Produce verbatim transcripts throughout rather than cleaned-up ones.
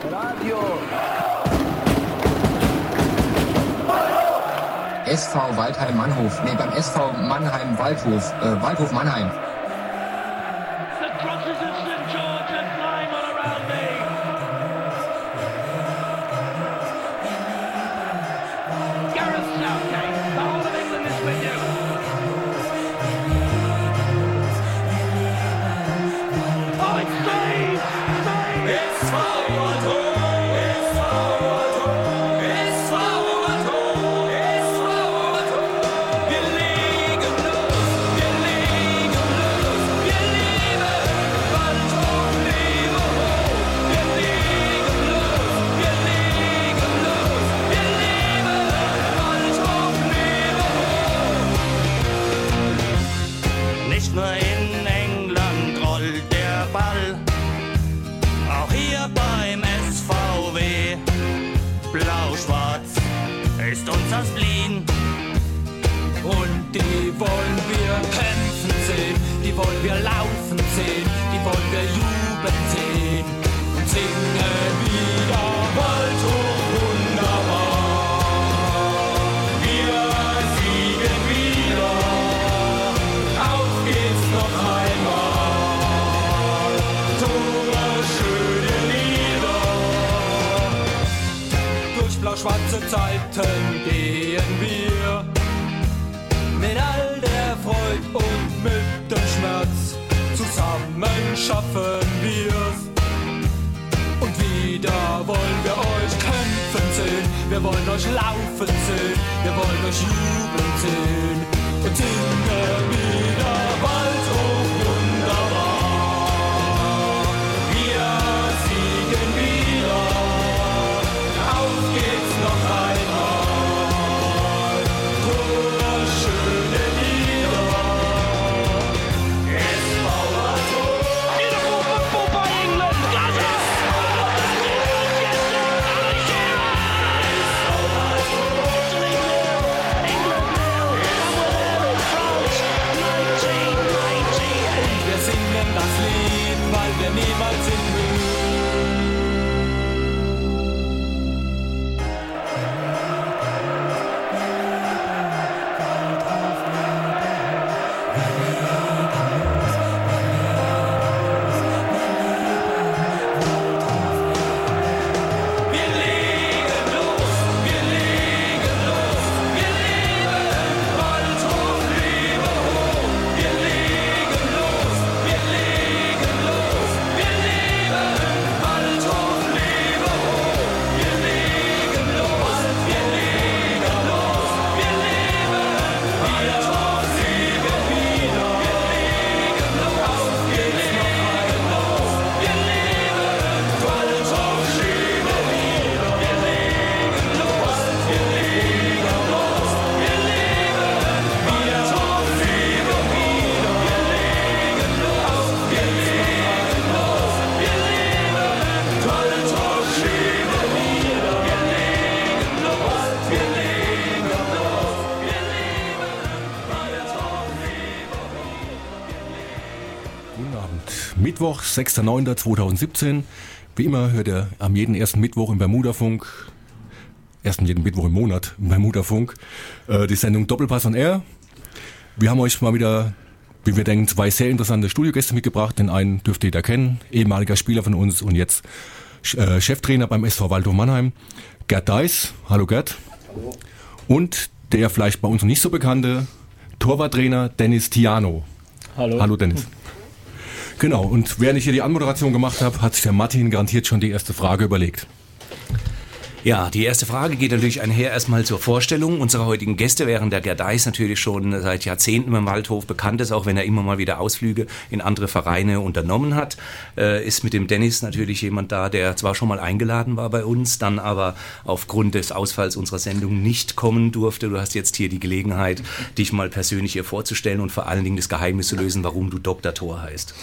Radio. S V Waldheim-Mannhof. Nee, beim S V Mannheim-Waldhof. Äh, Waldhof Mannheim. Schwarze Zeiten gehen wir mit all der Freude und mit dem Schmerz. Zusammen schaffen wir's. Und wieder wollen wir euch kämpfen sehen. Wir wollen euch laufen sehen. Wir wollen euch jubeln sehen. Und singen wieder Waldhof wunderbar. Wir siegen wieder. Auf geht's noch einmal. Wunderschöne Lieder. Es mauert hoch. Beautiful football by England. Glasgow. Und wir singen das Lied, weil wir niemals sind müde. Mittwoch, sechster neunter zweitausendsiebzehn. Wie immer hört ihr am jeden ersten Mittwoch im Bermudafunk, ersten jeden Mittwoch im Monat im Bermudafunk, äh, die Sendung Doppelpass on Air. Wir haben euch mal wieder, wie wir denken, zwei sehr interessante Studiogäste mitgebracht. Den einen dürft ihr da kennen, ehemaliger Spieler von uns und jetzt äh, Cheftrainer beim S V Waldhof Mannheim, Gerd Deiß. Hallo Gerd. Hallo. Und der vielleicht bei uns noch nicht so bekannte Torwarttrainer Dennis Tiano. Hallo. Hallo Dennis. Genau, und während ich hier die Anmoderation gemacht habe, hat sich der Martin garantiert schon die erste Frage überlegt. Ja, die erste Frage geht natürlich einher erstmal zur Vorstellung unserer heutigen Gäste, während der Gerd Deiß natürlich schon seit Jahrzehnten im Waldhof bekannt ist, auch wenn er immer mal wieder Ausflüge in andere Vereine unternommen hat, äh, ist mit dem Dennis natürlich jemand da, der zwar schon mal eingeladen war bei uns, dann aber aufgrund des Ausfalls unserer Sendung nicht kommen durfte. Du hast jetzt hier die Gelegenheit, dich mal persönlich hier vorzustellen und vor allen Dingen das Geheimnis zu lösen, warum du Doktor Thor heißt.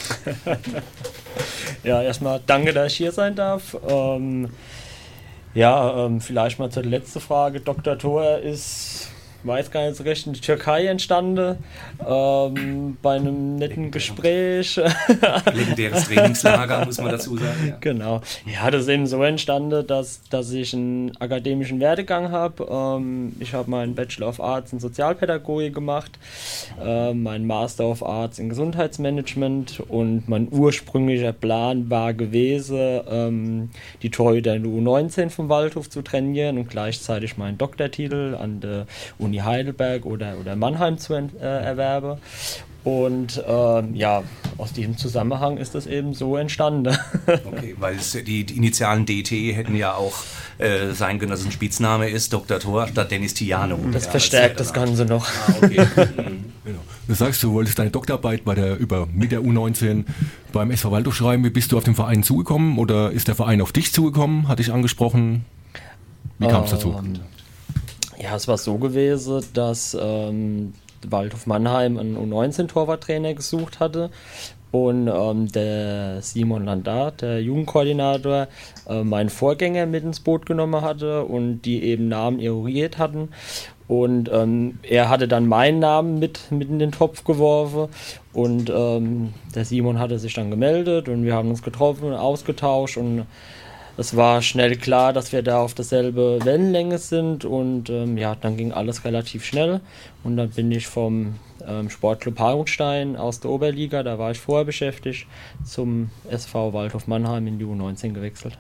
Ja, erstmal danke, dass ich hier sein darf. Ähm Ja, ähm, vielleicht mal zur letzten Frage. Doktor Thor ist weiß gar nicht so recht, in der Türkei entstanden, ähm, bei einem netten Gespräch. Legendäres Trainingslager, muss man dazu sagen. Ja. Genau. Ja, das ist eben so entstanden, dass, dass ich einen akademischen Werdegang habe. Ähm, ich habe meinen Bachelor of Arts in Sozialpädagogik gemacht, äh, meinen Master of Arts in Gesundheitsmanagement und mein ursprünglicher Plan war gewesen, ähm, die Torhüter in der U neunzehn vom Waldhof zu trainieren und gleichzeitig meinen Doktortitel an der Uni Heidelberg oder, oder Mannheim zu äh, erwerben. Und ähm, ja, aus diesem Zusammenhang ist das eben so entstanden. Okay, weil es, die, die Initialen D T hätten ja auch äh, sein können, dass es ein Spitzname ist, Doktor Thor statt Dennis Tiano. Das ja, verstärkt das Ganze noch. Ah, okay. Genau. Du sagst, du wolltest deine Doktorarbeit bei der, über, mit der U neunzehn beim S V Waldhof schreiben. Wie bist du auf den Verein zugekommen oder ist der Verein auf dich zugekommen? Hat dich angesprochen? Wie kam es dazu? Ähm, ja, es war so gewesen, dass ähm, Waldhof Mannheim einen U neunzehn Torwarttrainer gesucht hatte und ähm, der Simon Landart, der Jugendkoordinator, äh, meinen Vorgänger mit ins Boot genommen hatte und die eben Namen eruiert hatten. Und ähm, er hatte dann meinen Namen mit, mit in den Topf geworfen und ähm, der Simon hatte sich dann gemeldet und wir haben uns getroffen, ausgetauscht und es war schnell klar, dass wir da auf derselbe Wellenlänge sind und ähm, ja, dann ging alles relativ schnell und dann bin ich vom ähm, Sportclub Harunstein aus der Oberliga, da war ich vorher beschäftigt, zum S V Waldhof Mannheim in die U neunzehn gewechselt.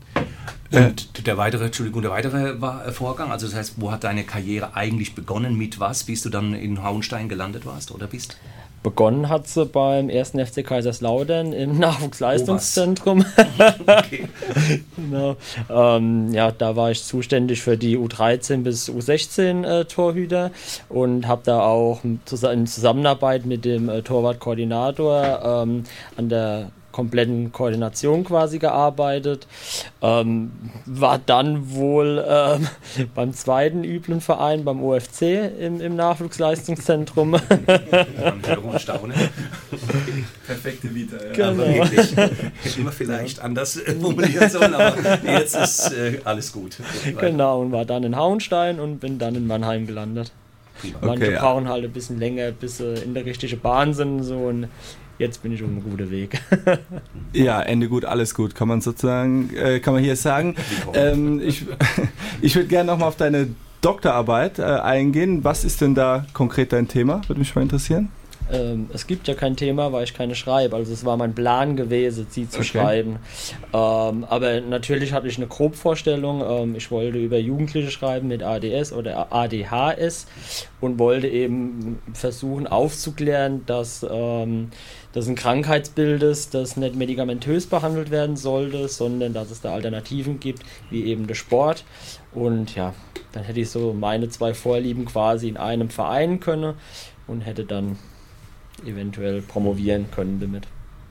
Und der weitere, Entschuldigung, der weitere war, Vorgang, also das heißt, wo hat deine Karriere eigentlich begonnen, mit was, bis du dann in Hauenstein gelandet warst oder bist? Begonnen hat sie beim ersten F C Kaiserslautern im Nachwuchsleistungszentrum. Okay. Genau. Ähm, ja, da war ich zuständig für die U dreizehn bis U sechzehn äh, Torhüter und habe da auch in Zusammenarbeit mit dem äh, Torwartkoordinator ähm, an der kompletten Koordination quasi gearbeitet, ähm, war dann wohl ähm, beim zweiten üblen Verein, beim O F C im, im Nachwuchsleistungszentrum. Perfekte Vita. Ja. Genau. Aber wirklich, hätten wir vielleicht anders formulieren sollen, aber jetzt ist äh, alles gut. Genau, und war dann in Hauenstein und bin dann in Mannheim gelandet. Manche Okay, ja. brauchen halt ein bisschen länger, bis sie in der richtigen Bahn sind, so, und jetzt bin ich auf einem guten Weg. Ja, Ende gut, alles gut, kann man sozusagen, äh, kann man hier sagen. Ähm, ich ich würde gerne nochmal auf deine Doktorarbeit äh, eingehen. Was ist denn da konkret dein Thema? Würde mich mal interessieren. Ähm, es gibt ja kein Thema, weil ich keine schreibe. Also es war mein Plan gewesen, sie zu Okay. schreiben. Ähm, aber natürlich hatte ich eine Grobvorstellung. Ähm, ich wollte über Jugendliche schreiben mit A D S oder A D H S und wollte eben versuchen aufzuklären, dass ähm, das ein Krankheitsbild ist, das nicht medikamentös behandelt werden sollte, sondern dass es da Alternativen gibt, wie eben der Sport. Und ja, dann hätte ich so meine zwei Vorlieben quasi in einem vereinen können und hätte dann eventuell promovieren können damit.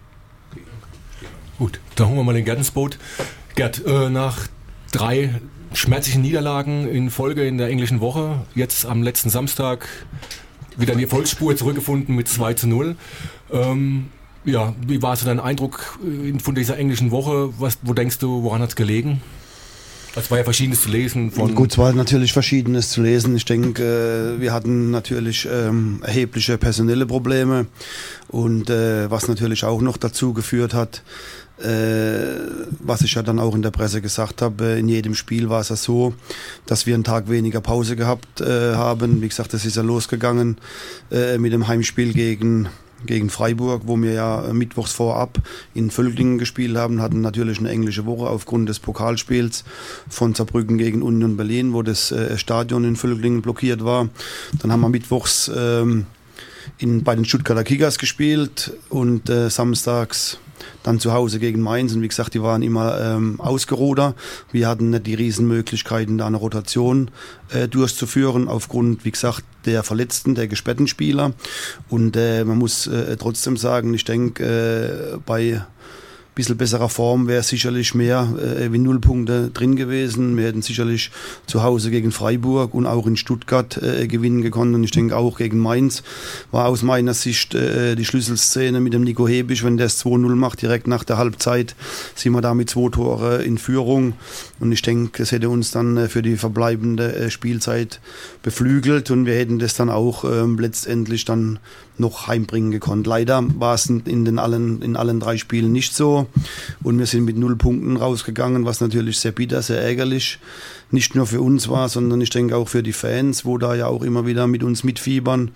Gut, dann holen wir mal den Gerd ins Boot. Gerd, äh, nach drei schmerzlichen Niederlagen in Folge in der englischen Woche, jetzt am letzten Samstag wieder in die Volksspur zurückgefunden mit zwei zu null. Ähm, ja, wie war so dein Eindruck äh, von dieser englischen Woche? Was, wo denkst du, woran hat es gelegen? Es war ja Verschiedenes zu lesen. Von Gut, es war natürlich Verschiedenes zu lesen. Ich denke, äh, wir hatten natürlich ähm, erhebliche personelle Probleme und äh, was natürlich auch noch dazu geführt hat, äh, was ich ja dann auch in der Presse gesagt habe, in jedem Spiel war es ja so, dass wir einen Tag weniger Pause gehabt äh, haben. Wie gesagt, das ist ja losgegangen äh, mit dem Heimspiel gegen gegen Freiburg, wo wir ja mittwochs vorab in Völklingen gespielt haben, hatten natürlich eine englische Woche aufgrund des Pokalspiels von Saarbrücken gegen Union Berlin, wo das äh, Stadion in Völklingen blockiert war. Dann haben wir mittwochs ähm, in, bei den Stuttgarter Kickers gespielt und äh, samstags dann zu Hause gegen Mainz. Und wie gesagt, die waren immer ähm, ausgeruder. Wir hatten nicht die Riesenmöglichkeiten, da eine Rotation äh, durchzuführen, aufgrund, wie gesagt, der Verletzten, der gesperrten Spieler. Und äh, man muss äh, trotzdem sagen, ich denke, äh, bei bisschen besserer Form wäre sicherlich mehr äh, wie null Punkte drin gewesen. Wir hätten sicherlich zu Hause gegen Freiburg und auch in Stuttgart äh, gewinnen gekonnt. Und ich denke auch gegen Mainz war aus meiner Sicht äh, die Schlüsselszene mit dem Nico Hebisch, wenn der es zwei null macht, direkt nach der Halbzeit, sind wir da mit zwei Tore in Führung. Und ich denke, es hätte uns dann äh, für die verbleibende äh, Spielzeit beflügelt und wir hätten das dann auch ähm, letztendlich dann noch heimbringen gekonnt. Leider war es in, den allen, in allen drei Spielen nicht so und wir sind mit null Punkten rausgegangen, was natürlich sehr bitter, sehr ärgerlich nicht nur für uns war, sondern ich denke auch für die Fans, wo da ja auch immer wieder mit uns mitfiebern.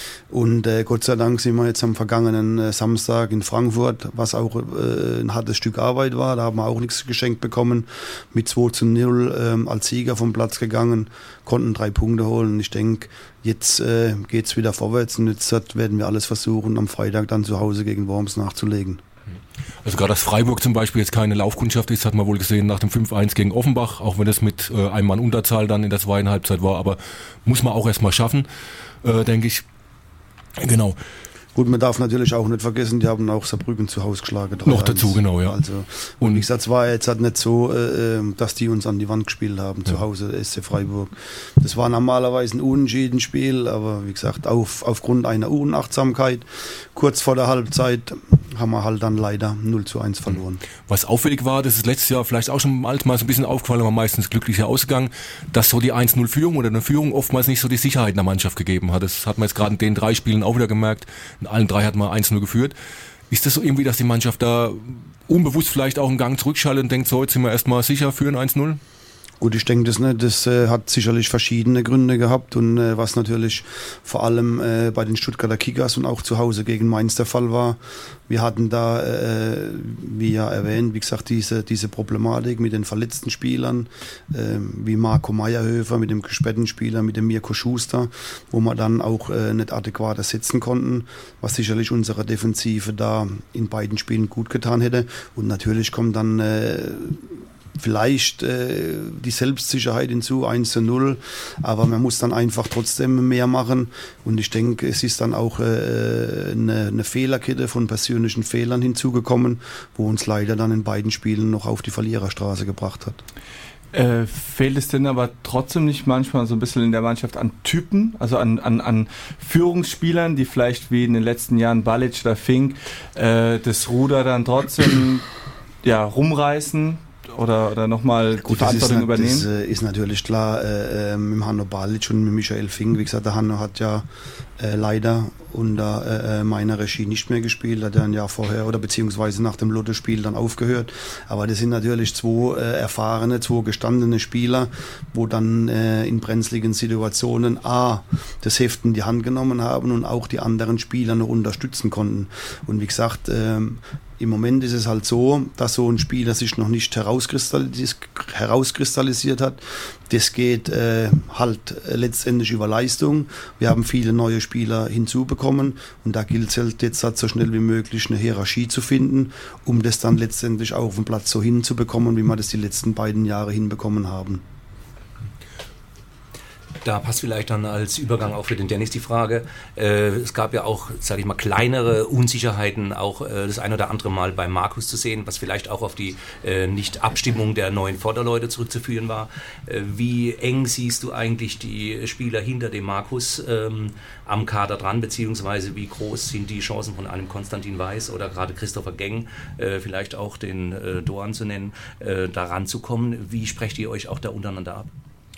Und äh, Gott sei Dank sind wir jetzt am vergangenen äh, Samstag in Frankfurt, was auch äh, ein hartes Stück Arbeit war. Da haben wir auch nichts geschenkt bekommen. Mit zwei zu null äh, als Sieger vom Platz gegangen, konnten drei Punkte holen. Und ich denke, jetzt äh, geht es wieder vorwärts und jetzt werden wir alles versuchen, am Freitag dann zu Hause gegen Worms nachzulegen. Also gerade, dass Freiburg zum Beispiel jetzt keine Laufkundschaft ist, hat man wohl gesehen nach dem fünf eins gegen Offenbach, auch wenn das mit äh, einem Mann Unterzahl dann in der zweiten Halbzeit war. Aber muss man auch erstmal schaffen, äh, denke ich. Genau. Gut, man darf natürlich auch nicht vergessen, die haben auch Saarbrücken zu Hause geschlagen. Noch dazu, genau, ja. Also, und, und wie gesagt, es war jetzt halt nicht so, äh, dass die uns an die Wand gespielt haben, zu ja. Hause, der S C Freiburg. Das war normalerweise ein Unentschieden-Spiel, aber wie gesagt, auf, aufgrund einer Unachtsamkeit, kurz vor der Halbzeit, haben wir halt dann leider null zu eins verloren. Was auffällig war, das ist letztes Jahr vielleicht auch schon mal so ein bisschen aufgefallen, aber meistens glücklicher ausgegangen, dass so die eins null Führung oder eine Führung oftmals nicht so die Sicherheit in der Mannschaft gegeben hat. Das hat man jetzt gerade in den drei Spielen auch wieder gemerkt. In allen drei hat man eins null geführt. Ist das so irgendwie, dass die Mannschaft da unbewusst vielleicht auch einen Gang zurückschaltet und denkt, so, jetzt sind wir erstmal sicher für ein eins null? Gut, ich denke, das, ne, das äh, hat sicherlich verschiedene Gründe gehabt und äh, was natürlich vor allem äh, bei den Stuttgarter Kickers und auch zu Hause gegen Mainz der Fall war. Wir hatten da, äh, wie ja erwähnt, wie gesagt, diese, diese Problematik mit den verletzten Spielern, äh, wie Marco Meyerhöfer, mit dem gesperrten Spieler, mit dem Mirko Schuster, wo wir dann auch äh, nicht adäquat ersetzen konnten, was sicherlich unsere Defensive da in beiden Spielen gut getan hätte. Und natürlich kommt dann äh, vielleicht äh, die Selbstsicherheit hinzu, eins zu null, aber man muss dann einfach trotzdem mehr machen und ich denke, es ist dann auch äh, eine, eine Fehlerkette von persönlichen Fehlern hinzugekommen, wo uns leider dann in beiden Spielen noch auf die Verliererstraße gebracht hat. Äh, fehlt es denn aber trotzdem nicht manchmal so ein bisschen in der Mannschaft an Typen, also an, an, an Führungsspielern, die vielleicht wie in den letzten Jahren Balic oder Fink äh, das Ruder dann trotzdem ja, rumreißen? Oder, oder nochmal die Verantwortung ist, übernehmen? Das äh, ist natürlich klar, äh, mit Hanno Balic und mit Michael Fink. Wie gesagt, der Hanno hat ja äh, leider unter äh, meiner Regie nicht mehr gespielt, hat er ein Jahr vorher oder beziehungsweise nach dem Lotto-Spiel dann aufgehört. Aber das sind natürlich zwei äh, erfahrene, zwei gestandene Spieler, wo dann äh, in brenzligen Situationen A, das Heft in die Hand genommen haben und auch die anderen Spieler noch unterstützen konnten. Und wie gesagt, ähm, im Moment ist es halt so, dass so ein Spieler sich noch nicht herauskristallisiert, herauskristallisiert hat. Das geht äh, halt letztendlich über Leistung. Wir haben viele neue Spieler hinzubekommen und da gilt es halt jetzt halt so schnell wie möglich eine Hierarchie zu finden, um das dann letztendlich auch auf dem Platz so hinzubekommen, wie wir das die letzten beiden Jahre hinbekommen haben. Da passt vielleicht dann als Übergang auch für den Dennis die Frage, äh, es gab ja auch, sage ich mal, kleinere Unsicherheiten, auch äh, das ein oder andere Mal bei Markus zu sehen, was vielleicht auch auf die äh, Nicht-Abstimmung der neuen Vorderleute zurückzuführen war. Äh, wie eng siehst du eigentlich die Spieler hinter dem Markus ähm, am Kader dran, beziehungsweise wie groß sind die Chancen von einem Konstantin Weiß oder gerade Christopher Geng, äh, vielleicht auch den äh, Doan zu nennen, äh, da ranzukommen? Wie sprecht ihr euch auch da untereinander ab?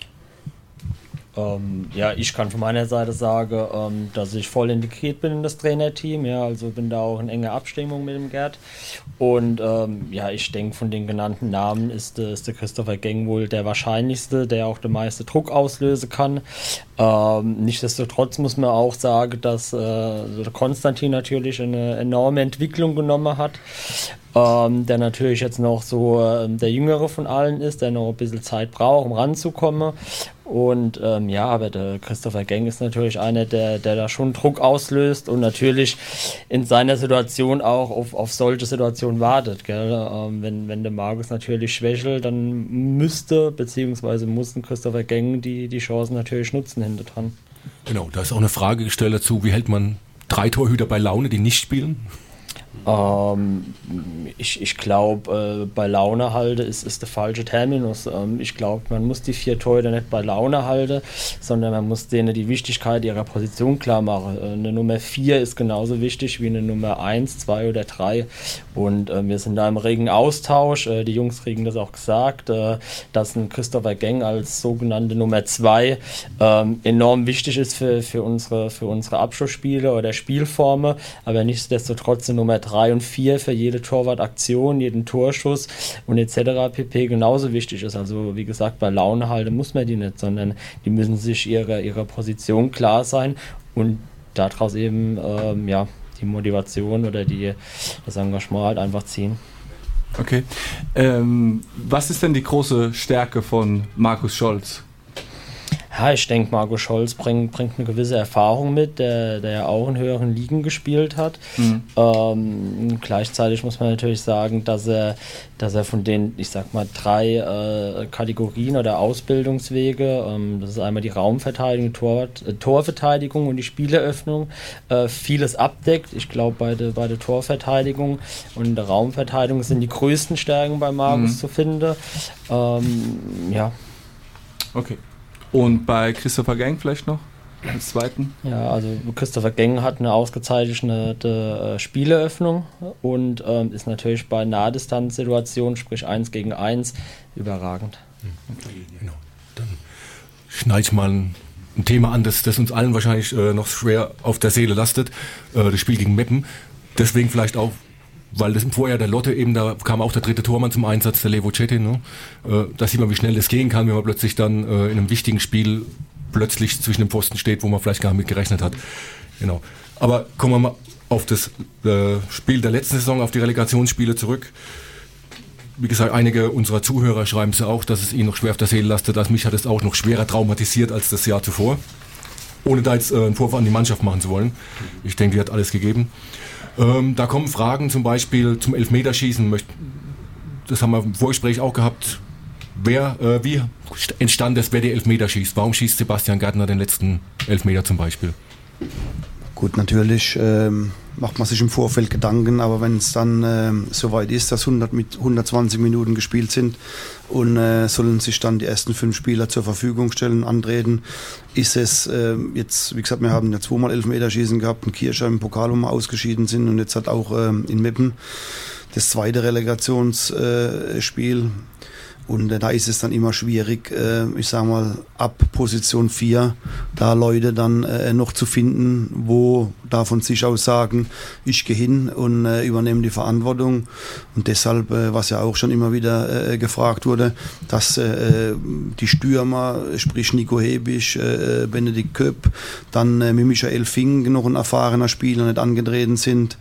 Ähm, ja, ich kann von meiner Seite sagen, ähm, dass ich voll integriert bin in das Trainerteam, ja, also bin da auch in enger Abstimmung mit dem Gerd und ähm, ja, ich denke, von den genannten Namen ist, äh, ist der Christopher Geng wohl der wahrscheinlichste, der auch den meisten Druck auslösen kann. Ähm, nichtsdestotrotz muss man auch sagen, dass äh, der Konstantin natürlich eine enorme Entwicklung genommen hat. Ähm, der natürlich jetzt noch so ähm, der Jüngere von allen ist, der noch ein bisschen Zeit braucht, um ranzukommen. Und ähm, ja, aber der Christopher Geng ist natürlich einer, der, der da schon Druck auslöst und natürlich in seiner Situation auch auf, auf solche Situationen wartet. Gell? Ähm, wenn, wenn der Markus natürlich schwächelt, dann müsste bzw. muss ein Christopher Geng die, die Chancen natürlich nutzen hinter dran. Genau, da ist auch eine Frage gestellt dazu, wie hält man drei Torhüter bei Laune, die nicht spielen? Ähm, ich ich glaube, äh, bei Laune halten ist, ist der falsche Terminus. Ähm, ich glaube, man muss die vier Torhüter nicht bei Laune halten, sondern man muss denen die Wichtigkeit ihrer Position klar machen. Äh, eine Nummer vier ist genauso wichtig wie eine Nummer eins, zwei oder drei. Und äh, wir sind da im regen Austausch. Äh, die Jungs kriegen das auch gesagt, äh, dass ein Christopher Geng als sogenannte Nummer zwei ähm, enorm wichtig ist für, für, unsere, für unsere Abschlussspiele oder Spielformen, aber nichtsdestotrotz eine Nummer drei und vier für jede Torwartaktion, jeden Torschuss und et cetera pp. Genauso wichtig ist. Also wie gesagt, bei Laune halten muss man die nicht, sondern die müssen sich ihrer, ihrer Position klar sein und daraus eben ähm, ja, die Motivation oder die, das Engagement halt einfach ziehen. Okay. Ähm, was ist denn die große Stärke von Markus Scholz? Ja, ich denke, Marco Scholz bringt, bringt eine gewisse Erfahrung mit, der, der ja auch in höheren Ligen gespielt hat. Mhm. Ähm, gleichzeitig muss man natürlich sagen, dass er, dass er von den, ich sag mal, drei äh, Kategorien oder Ausbildungswege, ähm, das ist einmal die Raumverteidigung, Tor, äh, Torverteidigung und die Spieleröffnung, äh, vieles abdeckt. Ich glaube, bei der bei der Torverteidigung und der Raumverteidigung sind die größten Stärken bei Markus mhm. zu finden. Ähm, ja. Okay. Und bei Christopher Geng vielleicht noch als zweiten? Ja, also Christopher Geng hat eine ausgezeichnete äh, Spieleröffnung und ähm, ist natürlich bei Nahdistanzsituationen, sprich eins gegen eins, überragend. Okay, genau. Dann schneide ich mal ein, ein Thema an, das, das uns allen wahrscheinlich äh, noch schwer auf der Seele lastet, äh, das Spiel gegen Meppen. Deswegen vielleicht auch, weil das im Vorjahr der Lotte eben, da kam auch der dritte Tormann zum Einsatz, der Levo Cetin. Ne? Äh, da sieht man, wie schnell das gehen kann, wenn man plötzlich dann äh, in einem wichtigen Spiel plötzlich zwischen dem Pfosten steht, wo man vielleicht gar nicht mit gerechnet hat. Genau. Aber kommen wir mal auf das äh, Spiel der letzten Saison, auf die Relegationsspiele zurück. Wie gesagt, einige unserer Zuhörer schreiben es ja auch, dass es ihnen noch schwer auf der Seele lastet. Also mich hat es auch noch schwerer traumatisiert als das Jahr zuvor. Ohne da jetzt äh, einen Vorwurf an die Mannschaft machen zu wollen. Ich denke, die hat alles gegeben. Ähm, da kommen Fragen zum Beispiel zum Elfmeterschießen. Das haben wir im Vorgespräch auch gehabt. Wer, äh, wie entstand es, wer die Elfmeter schießt? Warum schießt Sebastian Gärtner den letzten Elfmeter zum Beispiel? Gut, natürlich ähm, macht man sich im Vorfeld Gedanken, aber wenn es dann ähm, soweit ist, dass hundert mit hundertzwanzig Minuten gespielt sind und äh, sollen sich dann die ersten fünf Spieler zur Verfügung stellen, antreten, ist es äh, jetzt, wie gesagt, wir haben ja zweimal Elfmeterschießen gehabt, in Kircher im Pokal, wo wir ausgeschieden sind und jetzt hat auch ähm, in Meppen das zweite Relegationsspiel. Äh, Und äh, da ist es dann immer schwierig, äh, ich sag mal, ab Position vier da Leute dann äh, noch zu finden, wo da von sich aus sagen, ich gehe hin und äh, übernehme die Verantwortung. Und deshalb, äh, was ja auch schon immer wieder äh, gefragt wurde, dass äh, die Stürmer, sprich Nico Hebisch, äh, Benedikt Köpp, dann äh, mit Michael Fink, noch ein erfahrener Spieler, nicht angetreten sind.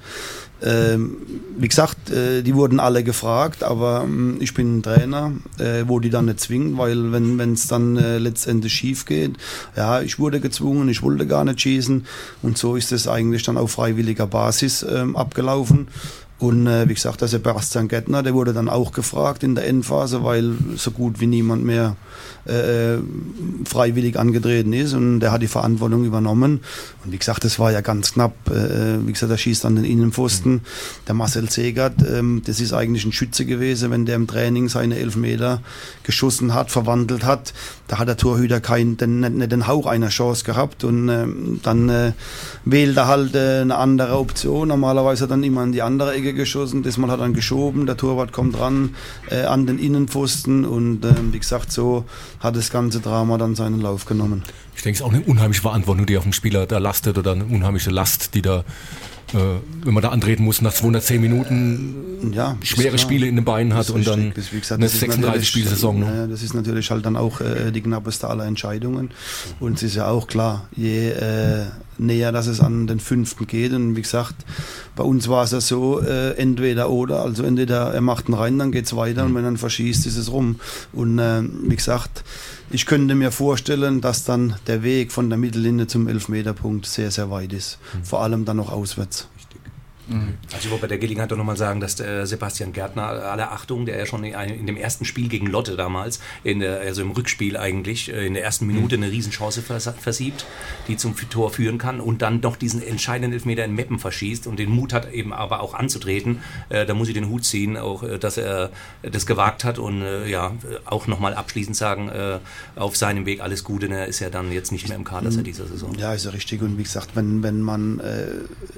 Ähm, wie gesagt, äh, die wurden alle gefragt, aber ähm, ich bin ein Trainer, äh, wo die dann nicht zwingen, weil wenn es dann äh, letztendlich schief geht, ja, ich wurde gezwungen, ich wollte gar nicht schießen und so ist es eigentlich dann auf freiwilliger Basis ähm, abgelaufen. Und äh, wie gesagt, der Sebastian Gärtner, der wurde dann auch gefragt in der Endphase, weil so gut wie niemand mehr äh, freiwillig angetreten ist und der hat die Verantwortung übernommen. Und wie gesagt, das war ja ganz knapp. Äh, wie gesagt, er schießt an den Innenpfosten. Mhm. Der Marcel Segert, ähm, das ist eigentlich ein Schütze gewesen, wenn der im Training seine Elfmeter geschossen hat, verwandelt hat. Da hat der Torhüter keinen, den, nicht den Hauch einer Chance gehabt und ähm, dann äh, wählt er halt äh, eine andere Option. Normalerweise hat er dann immer in die andere Ecke geschossen, das Mal hat er geschoben, der Torwart kommt ran äh, an den Innenpfosten und äh, wie gesagt, so hat das ganze Drama dann seinen Lauf genommen. Ich denke, es ist auch eine unheimliche Verantwortung, die auf dem Spieler da lastet oder eine unheimliche Last, die da, äh, wenn man da antreten muss, nach zweihundertzehn Minuten ja, schwere Spiele in den Beinen hat und dann das, wie gesagt, eine sechsunddreißig-Spielsaison. Ne? Das ist natürlich halt dann auch äh, die knappeste aller Entscheidungen und es ist ja auch klar, je äh, näher, dass es an den fünften geht und wie gesagt, bei uns war es ja so, äh, entweder oder, also entweder er macht ihn rein, dann geht es weiter und wenn er ihn verschießt, ist es rum und äh, wie gesagt, ich könnte mir vorstellen, dass dann der Weg von der Mittellinie zum Elfmeterpunkt sehr, sehr weit ist, mhm. vor allem dann noch auswärts. Also ich wollte bei der Gelegenheit doch nochmal sagen, dass der Sebastian Gärtner, aller Achtung, der ja schon in dem ersten Spiel gegen Lotte damals, in der, also im Rückspiel eigentlich, in der ersten Minute eine Riesenchance versiebt, die zum Tor führen kann und dann noch diesen entscheidenden Elfmeter in Meppen verschießt und den Mut hat eben aber auch anzutreten. Da muss ich den Hut ziehen, auch dass er das gewagt hat und ja, auch nochmal abschließend sagen, auf seinem Weg alles Gute, er ist ja dann jetzt nicht mehr im Kader seit dieser Saison. Ja, ist ja richtig und wie gesagt, wenn, wenn man äh,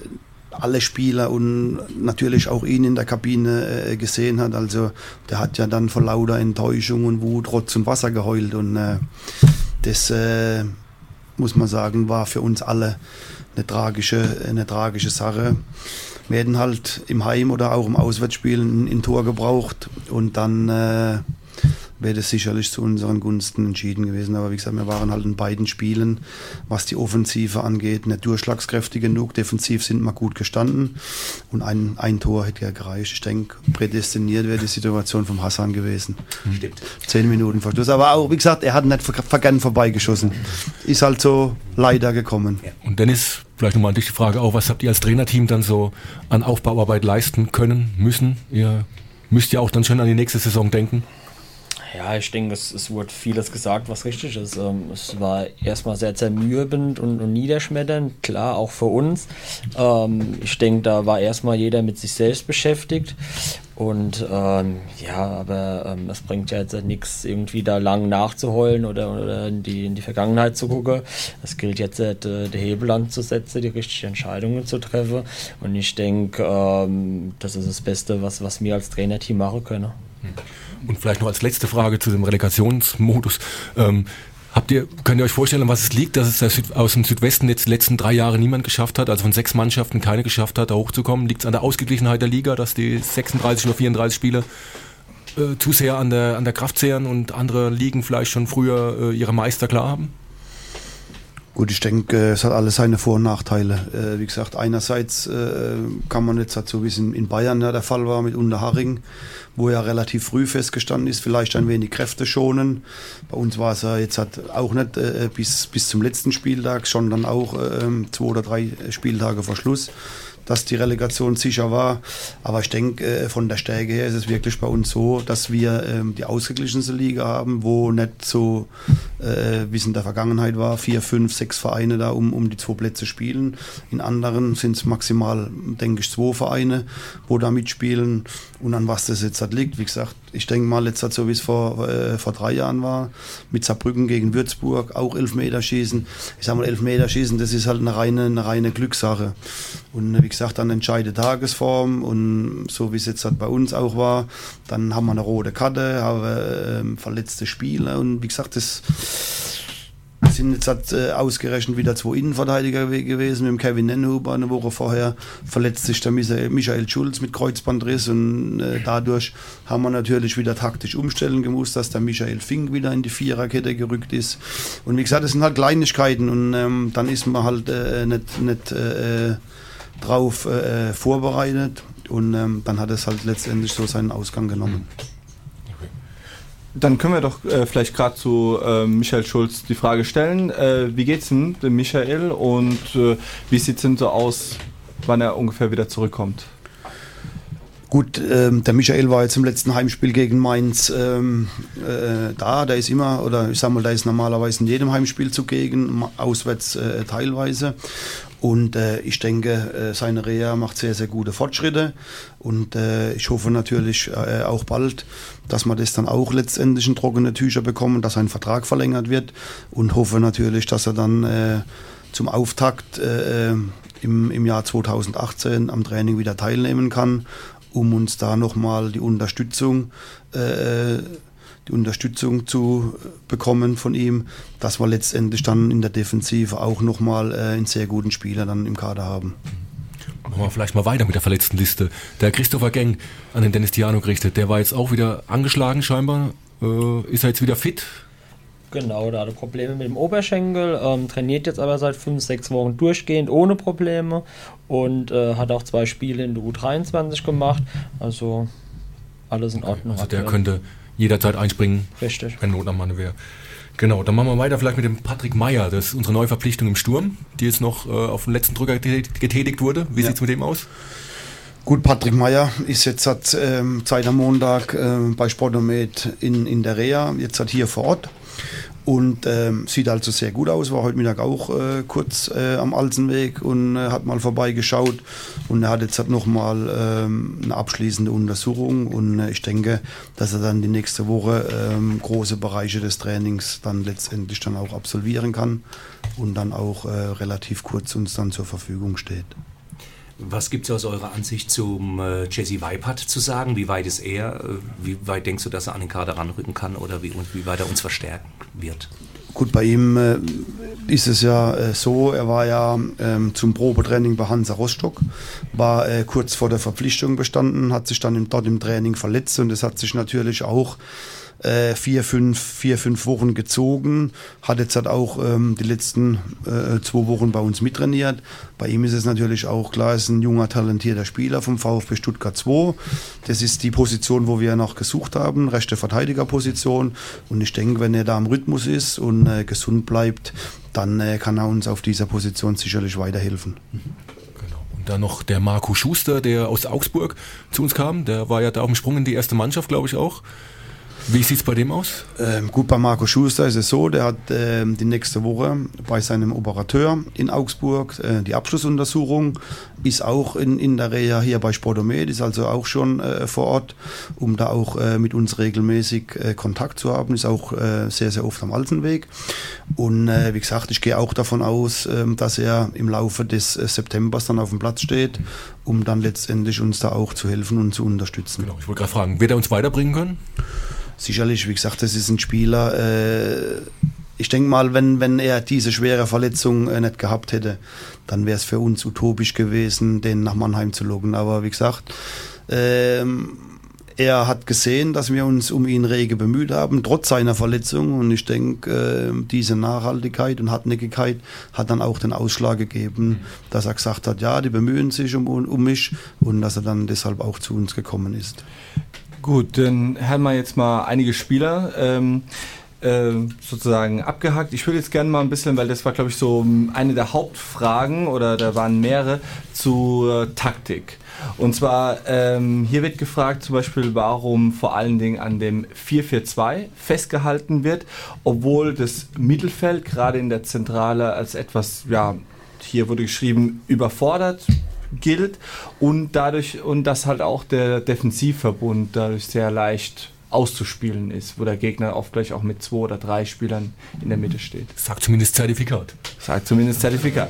alle Spieler und natürlich auch ihn in der Kabine äh, gesehen hat. Also der hat ja dann vor lauter Enttäuschung und Wut Rotz und Wasser geheult und äh, das äh, muss man sagen, war für uns alle eine tragische, eine tragische Sache. Wir hätten halt im Heim- oder auch im Auswärtsspiel ein, ein Tor gebraucht und dann äh, wäre das sicherlich zu unseren Gunsten entschieden gewesen. Aber wie gesagt, wir waren halt in beiden Spielen, was die Offensive angeht, nicht durchschlagskräftig genug. Defensiv sind wir gut gestanden und ein, ein Tor hätte ja gereicht. Ich denke, prädestiniert wäre die Situation vom Hassan gewesen. Stimmt. Zehn Minuten vor Schluss. Aber auch, wie gesagt, er hat nicht vergern vorbeigeschossen. Ist halt so leider gekommen. Ja. Und Dennis, vielleicht nochmal an dich die Frage auch, was habt ihr als Trainerteam dann so an Aufbauarbeit leisten können, müssen? Ihr müsst ja auch dann schon an die nächste Saison denken. Ja, ich denke, es, es wurde vieles gesagt, was richtig ist. Ähm, es war erstmal sehr zermürbend und, und niederschmetternd, klar, auch für uns. Ähm, ich denke, da war erstmal jeder mit sich selbst beschäftigt. Und ähm, ja, aber ähm, es bringt ja jetzt nichts, irgendwie da lang nachzuheulen oder, oder in, die, in die Vergangenheit zu gucken. Es gilt jetzt, äh, den Hebel anzusetzen, die richtigen Entscheidungen zu treffen. Und ich denke, ähm, das ist das Beste, was, was wir als Trainerteam machen können. Und vielleicht noch als letzte Frage zu dem Relegationsmodus. Ähm, habt ihr, könnt ihr euch vorstellen, was es liegt, dass es aus dem Südwesten jetzt die letzten drei Jahre niemand geschafft hat, also von sechs Mannschaften keine geschafft hat, da hochzukommen? Liegt es an der Ausgeglichenheit der Liga, dass die sechsunddreißig oder vierunddreißig Spiele äh, zu sehr an der, an der Kraft zehren und andere Ligen vielleicht schon früher äh, ihre Meister klar haben? Gut, ich denke, es hat alles seine Vor- und Nachteile. Äh, wie gesagt, einerseits äh, kann man jetzt halt so, wie es in, in Bayern ja der Fall war mit Unterhaching, wo ja relativ früh festgestanden ist, vielleicht ein wenig Kräfte schonen. Bei uns war es ja jetzt halt auch nicht äh, bis, bis zum letzten Spieltag, schon dann auch äh, zwei oder drei Spieltage vor Schluss, dass die Relegation sicher war. Aber ich denke, äh, von der Stärke her ist es wirklich bei uns so, dass wir ähm, die ausgeglichenste Liga haben, wo nicht so, äh, wie es in der Vergangenheit war, vier, fünf, sechs Vereine da um, um die zwei Plätze spielen. In anderen sind es maximal, denke ich, zwei Vereine, wo da mitspielen. Und an was das jetzt halt liegt, wie gesagt, ich denke mal, jetzt hat so wie es vor, äh, vor drei Jahren war, mit Saarbrücken gegen Würzburg, auch Elfmeterschießen. Ich sage mal, Elfmeterschießen, das ist halt eine reine, eine reine Glückssache. Und wie gesagt, dann entscheidet Tagesform und so wie es jetzt halt bei uns auch war, dann haben wir eine rote Karte, haben äh, verletzte Spieler und wie gesagt, das sind jetzt halt, äh, ausgerechnet wieder zwei Innenverteidiger gewesen, mit dem Kevin Nenhuber eine Woche vorher verletzt sich der Michael Schulz mit Kreuzbandriss und äh, dadurch haben wir natürlich wieder taktisch umstellen gemusst, dass der Michael Fink wieder in die Viererkette gerückt ist und wie gesagt, das sind halt Kleinigkeiten und ähm, dann ist man halt äh, nicht, nicht äh, drauf äh, vorbereitet und ähm, dann hat es halt letztendlich so seinen Ausgang genommen. Dann können wir doch äh, vielleicht gerade zu äh, Michael Schulz die Frage stellen. Äh, wie geht's denn dem Michael und äh, wie sieht es denn so aus, wann er ungefähr wieder zurückkommt? Gut, ähm, der Michael war jetzt im letzten Heimspiel gegen Mainz ähm, äh, da. Der ist immer, oder ich sag mal, der ist normalerweise in jedem Heimspiel zugegen, auswärts äh, teilweise. Und äh, ich denke, äh, seine Reha macht sehr, sehr gute Fortschritte. Und äh, ich hoffe natürlich äh, auch bald, dass wir das dann auch letztendlich in trockene Tücher bekommen, dass sein Vertrag verlängert wird. Und hoffe natürlich, dass er dann äh, zum Auftakt äh, im, im Jahr zweitausendachtzehn am Training wieder teilnehmen kann, um uns da nochmal die Unterstützung äh, die Unterstützung zu bekommen von ihm, dass wir letztendlich dann in der Defensive auch nochmal äh, einen sehr guten Spieler dann im Kader haben. Machen wir vielleicht mal weiter mit der Verletztenliste. Der Christopher Geng, an den Dennis Diano gerichtet, der war jetzt auch wieder angeschlagen scheinbar. Äh, ist er jetzt wieder fit? Genau, da hat er Probleme mit dem Oberschenkel, ähm, trainiert jetzt aber seit fünf, sechs Wochen durchgehend ohne Probleme und äh, hat auch zwei Spiele in der U dreiundzwanzig gemacht, also alles in Ordnung. Also der könnte jederzeit einspringen, richtig, wenn Not am Mann wäre. Genau, dann machen wir weiter vielleicht mit dem Patrick Meyer, das ist unsere neue Verpflichtung im Sturm, die jetzt noch äh, auf den letzten Drücker getätigt wurde. Wie ja. sieht es mit dem aus? Gut, Patrick Meyer ist jetzt seit, ähm, seit am Montag äh, bei Sportomed in, in der Reha, jetzt hat hier vor Ort. Und ähm, sieht also sehr gut aus, war heute Mittag auch äh, kurz äh, am Alsenweg und äh, hat mal vorbeigeschaut. Und er hat jetzt halt nochmal ähm, eine abschließende Untersuchung. Und äh, ich denke, dass er dann die nächste Woche ähm, große Bereiche des Trainings dann letztendlich dann auch absolvieren kann und dann auch äh, relativ kurz uns dann zur Verfügung steht. Was gibt es aus eurer Ansicht zum äh, Jesse Weipert zu sagen? Wie weit ist er? Äh, wie weit denkst du, dass er an den Kader ranrücken kann oder wie, und wie weit er uns verstärken wird? Gut, bei ihm äh, ist es ja äh, so, er war ja ähm, zum Probetraining bei Hansa Rostock, war äh, kurz vor der Verpflichtung bestanden, hat sich dann im, dort im Training verletzt und das hat sich natürlich auch Äh, vier, fünf, vier, fünf Wochen gezogen, hat jetzt halt auch ähm, die letzten äh, zwei Wochen bei uns mittrainiert. Bei ihm ist es natürlich auch klar, er ist ein junger, talentierter Spieler vom VfB Stuttgart zwei. Das ist die Position, wo wir noch gesucht haben, rechte Verteidigerposition. Und ich denke, wenn er da im Rhythmus ist und äh, gesund bleibt, dann äh, kann er uns auf dieser Position sicherlich weiterhelfen. Mhm. Und dann noch der Marco Schuster, der aus Augsburg zu uns kam. Der war ja da auf dem Sprung in die erste Mannschaft, glaube ich auch. Wie sieht es bei dem aus? Ähm, gut, bei Marco Schuster ist es so, der hat ähm, die nächste Woche bei seinem Operateur in Augsburg äh, die Abschlussuntersuchung, ist auch in, in der Reha hier bei Sportomed, ist also auch schon äh, vor Ort, um da auch äh, mit uns regelmäßig äh, Kontakt zu haben, ist auch äh, sehr, sehr oft am Altenweg. Und äh, wie gesagt, ich gehe auch davon aus, äh, dass er im Laufe des äh, Septembers dann auf dem Platz steht, um dann letztendlich uns da auch zu helfen und zu unterstützen. Genau, ich wollte gerade fragen, wird er uns weiterbringen können? Sicherlich, wie gesagt, das ist ein Spieler, äh, ich denke mal, wenn, wenn er diese schwere Verletzung äh, nicht gehabt hätte, dann wäre es für uns utopisch gewesen, den nach Mannheim zu locken. Aber wie gesagt, ähm, er hat gesehen, dass wir uns um ihn rege bemüht haben, trotz seiner Verletzung. Und ich denke, äh, diese Nachhaltigkeit und Hartnäckigkeit hat dann auch den Ausschlag gegeben, dass er gesagt hat, ja, die bemühen sich um, um mich und dass er dann deshalb auch zu uns gekommen ist. Gut, dann haben wir jetzt mal einige Spieler ähm, äh, sozusagen abgehakt. Ich würde jetzt gerne mal ein bisschen, weil das war, glaube ich, so eine der Hauptfragen oder da waren mehrere zur Taktik. Und zwar, ähm, hier wird gefragt zum Beispiel, warum vor allen Dingen an dem vier vier zwei festgehalten wird, obwohl das Mittelfeld gerade in der Zentrale als etwas, ja, hier wurde geschrieben, überfordert gilt und dadurch und dass halt auch der Defensivverbund dadurch sehr leicht auszuspielen ist, wo der Gegner oft gleich auch mit zwei oder drei Spielern in der Mitte steht. Sagt zumindest Zertifikat. Sagt zumindest Zertifikat.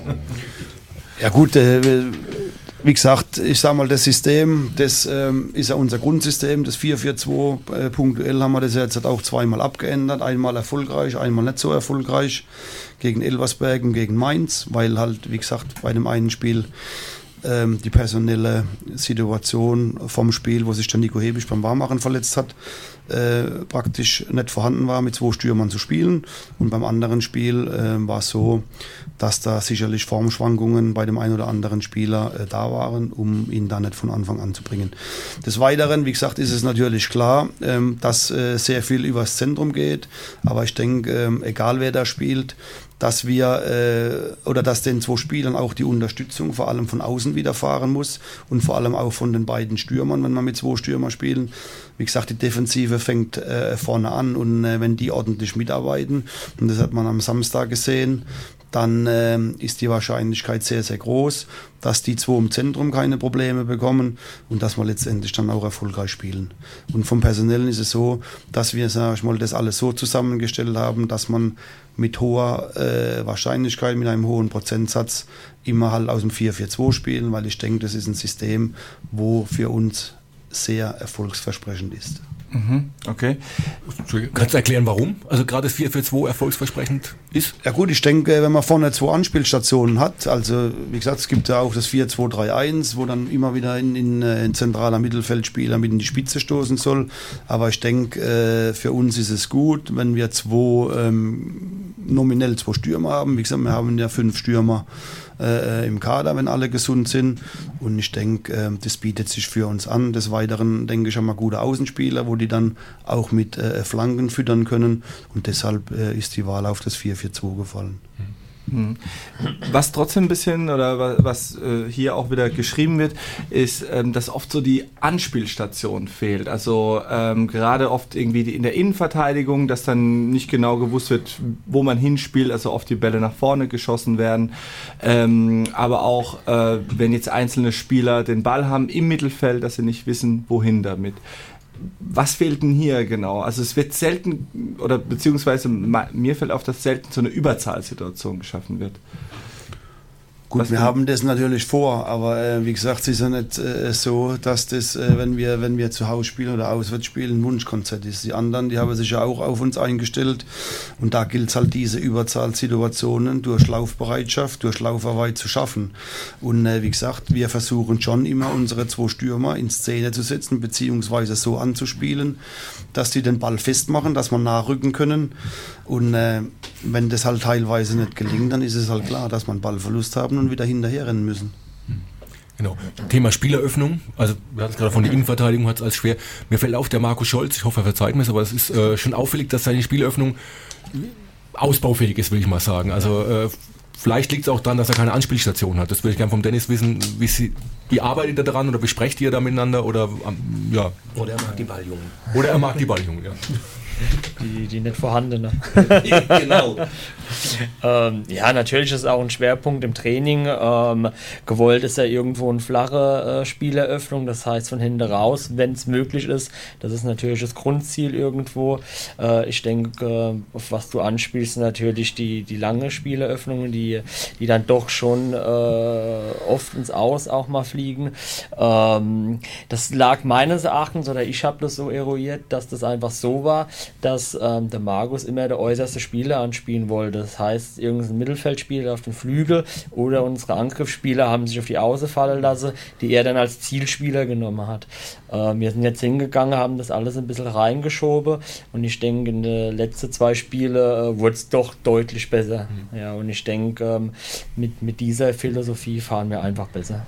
Ja gut, äh, wie gesagt, ich sage mal, das System, das ähm, ist ja unser Grundsystem, das vier vier zwei. Äh, punktuell haben wir das jetzt auch zweimal abgeändert, einmal erfolgreich, einmal nicht so erfolgreich, gegen Elversberg und gegen Mainz, weil halt, wie gesagt, bei dem einen Spiel ähm, die personelle Situation vom Spiel, wo sich der Nico Hebisch beim Warmmachen verletzt hat, äh, praktisch nicht vorhanden war, mit zwei Stürmern zu spielen. Und beim anderen Spiel äh, war es so, dass da sicherlich Formschwankungen bei dem einen oder anderen Spieler äh, da waren, um ihn da nicht von Anfang an zu bringen. Des Weiteren, wie gesagt, ist es natürlich klar, ähm, dass äh, sehr viel übers Zentrum geht, aber ich denke, ähm, egal wer da spielt, dass wir äh, oder dass den zwei Spielern auch die Unterstützung vor allem von außen widerfahren muss und vor allem auch von den beiden Stürmern, wenn wir mit zwei Stürmer spielen. Wie gesagt, die Defensive fängt äh, vorne an und äh, wenn die ordentlich mitarbeiten, und das hat man am Samstag gesehen, dann äh, ist die Wahrscheinlichkeit sehr, sehr groß, dass die zwei im Zentrum keine Probleme bekommen und dass wir letztendlich dann auch erfolgreich spielen. Und vom Personellen ist es so, dass wir, sag ich mal, das alles so zusammengestellt haben, dass man mit hoher äh, Wahrscheinlichkeit, mit einem hohen Prozentsatz immer halt aus dem vier vier zwei spielen, weil ich denke, das ist ein System, wo für uns sehr erfolgsversprechend ist. Mhm, okay. Kannst du erklären, warum? Also gerade das vier vier zwei erfolgsversprechend ist? Ja gut, ich denke, wenn man vorne zwei Anspielstationen hat, also wie gesagt, es gibt ja auch das vier zwei drei eins, wo dann immer wieder in, in, in zentraler Mittelfeldspieler mit in die Spitze stoßen soll. Aber ich denke, äh, für uns ist es gut, wenn wir zwei ähm, nominell zwei Stürmer haben. Wie gesagt, wir haben ja fünf Stürmer äh, im Kader, wenn alle gesund sind. Und ich denke, äh, das bietet sich für uns an. Des Weiteren, denke ich, haben wir gute Außenspieler, wo die dann auch mit äh, Flanken füttern können. Und deshalb äh, ist die Wahl auf das vier vier zwei gefallen. Was trotzdem ein bisschen, oder was, was äh, hier auch wieder geschrieben wird, ist, ähm, dass oft so die Anspielstation fehlt. Also ähm, gerade oft irgendwie die, in der Innenverteidigung, dass dann nicht genau gewusst wird, wo man hinspielt, also oft die Bälle nach vorne geschossen werden. Ähm, aber auch, äh, wenn jetzt einzelne Spieler den Ball haben im Mittelfeld, dass sie nicht wissen, wohin damit. Was fehlt denn hier genau? Also es wird selten, oder beziehungsweise mir fällt auf, dass selten so eine Überzahlsituation geschaffen wird. Gut, Was wir denn? haben das natürlich vor, aber äh, wie gesagt, es ist ja nicht äh, so, dass das, äh, wenn wir wenn wir zu Hause spielen oder auswärts spielen, ein Wunschkonzert ist. Die anderen, die haben sich ja auch auf uns eingestellt und da gilt es halt, diese Überzahlsituationen durch Laufbereitschaft, durch Laufarbeit zu schaffen. Und äh, wie gesagt, wir versuchen schon immer, unsere zwei Stürmer in Szene zu setzen, beziehungsweise so anzuspielen, dass die den Ball festmachen, dass wir nachrücken können. Und äh, wenn das halt teilweise nicht gelingt, dann ist es halt klar, dass man Ballverlust haben und wieder hinterher rennen müssen. Genau. Thema Spieleröffnung. Also wir hatten es gerade von der Innenverteidigung, hat es als schwer. Mir fällt auf, der Marco Scholz, ich hoffe, er verzeiht mir es, aber es ist äh, schon auffällig, dass seine Spieleröffnung ausbaufähig ist, will ich mal sagen. Also äh, vielleicht liegt es auch daran, dass er keine Anspielstation hat. Das würde ich gerne vom Dennis wissen. Wie, sie, wie arbeitet er daran oder besprecht ihr da miteinander? Oder, ähm, ja. Oder er mag die Balljungen. Oder er mag die Balljungen, ja. Die, die nicht vorhandene. Genau. ähm, ja, natürlich ist auch ein Schwerpunkt im Training. Ähm, gewollt ist ja irgendwo eine flache äh, Spieleröffnung, das heißt von hinten raus, wenn es möglich ist. Das ist natürlich das Grundziel irgendwo. Äh, ich denke, äh, auf was du anspielst, sind natürlich die, die lange Spieleröffnungen, die, die dann doch schon äh, oft ins Aus auch mal fliegen. Ähm, das lag meines Erachtens, oder ich habe das so eruiert, dass das einfach so war, dass ähm, der Markus immer der äußerste Spieler anspielen wollte. Das heißt, irgendein Mittelfeldspieler auf den Flügel oder unsere Angriffsspieler haben sich auf die Außen fallen lassen, die er dann als Zielspieler genommen hat. Ähm, wir sind jetzt hingegangen, haben das alles ein bisschen reingeschoben und ich denke, in den letzten zwei Spielen äh, wurde es doch deutlich besser. Mhm. Ja, und ich denke, ähm, mit, mit dieser Philosophie fahren wir einfach besser.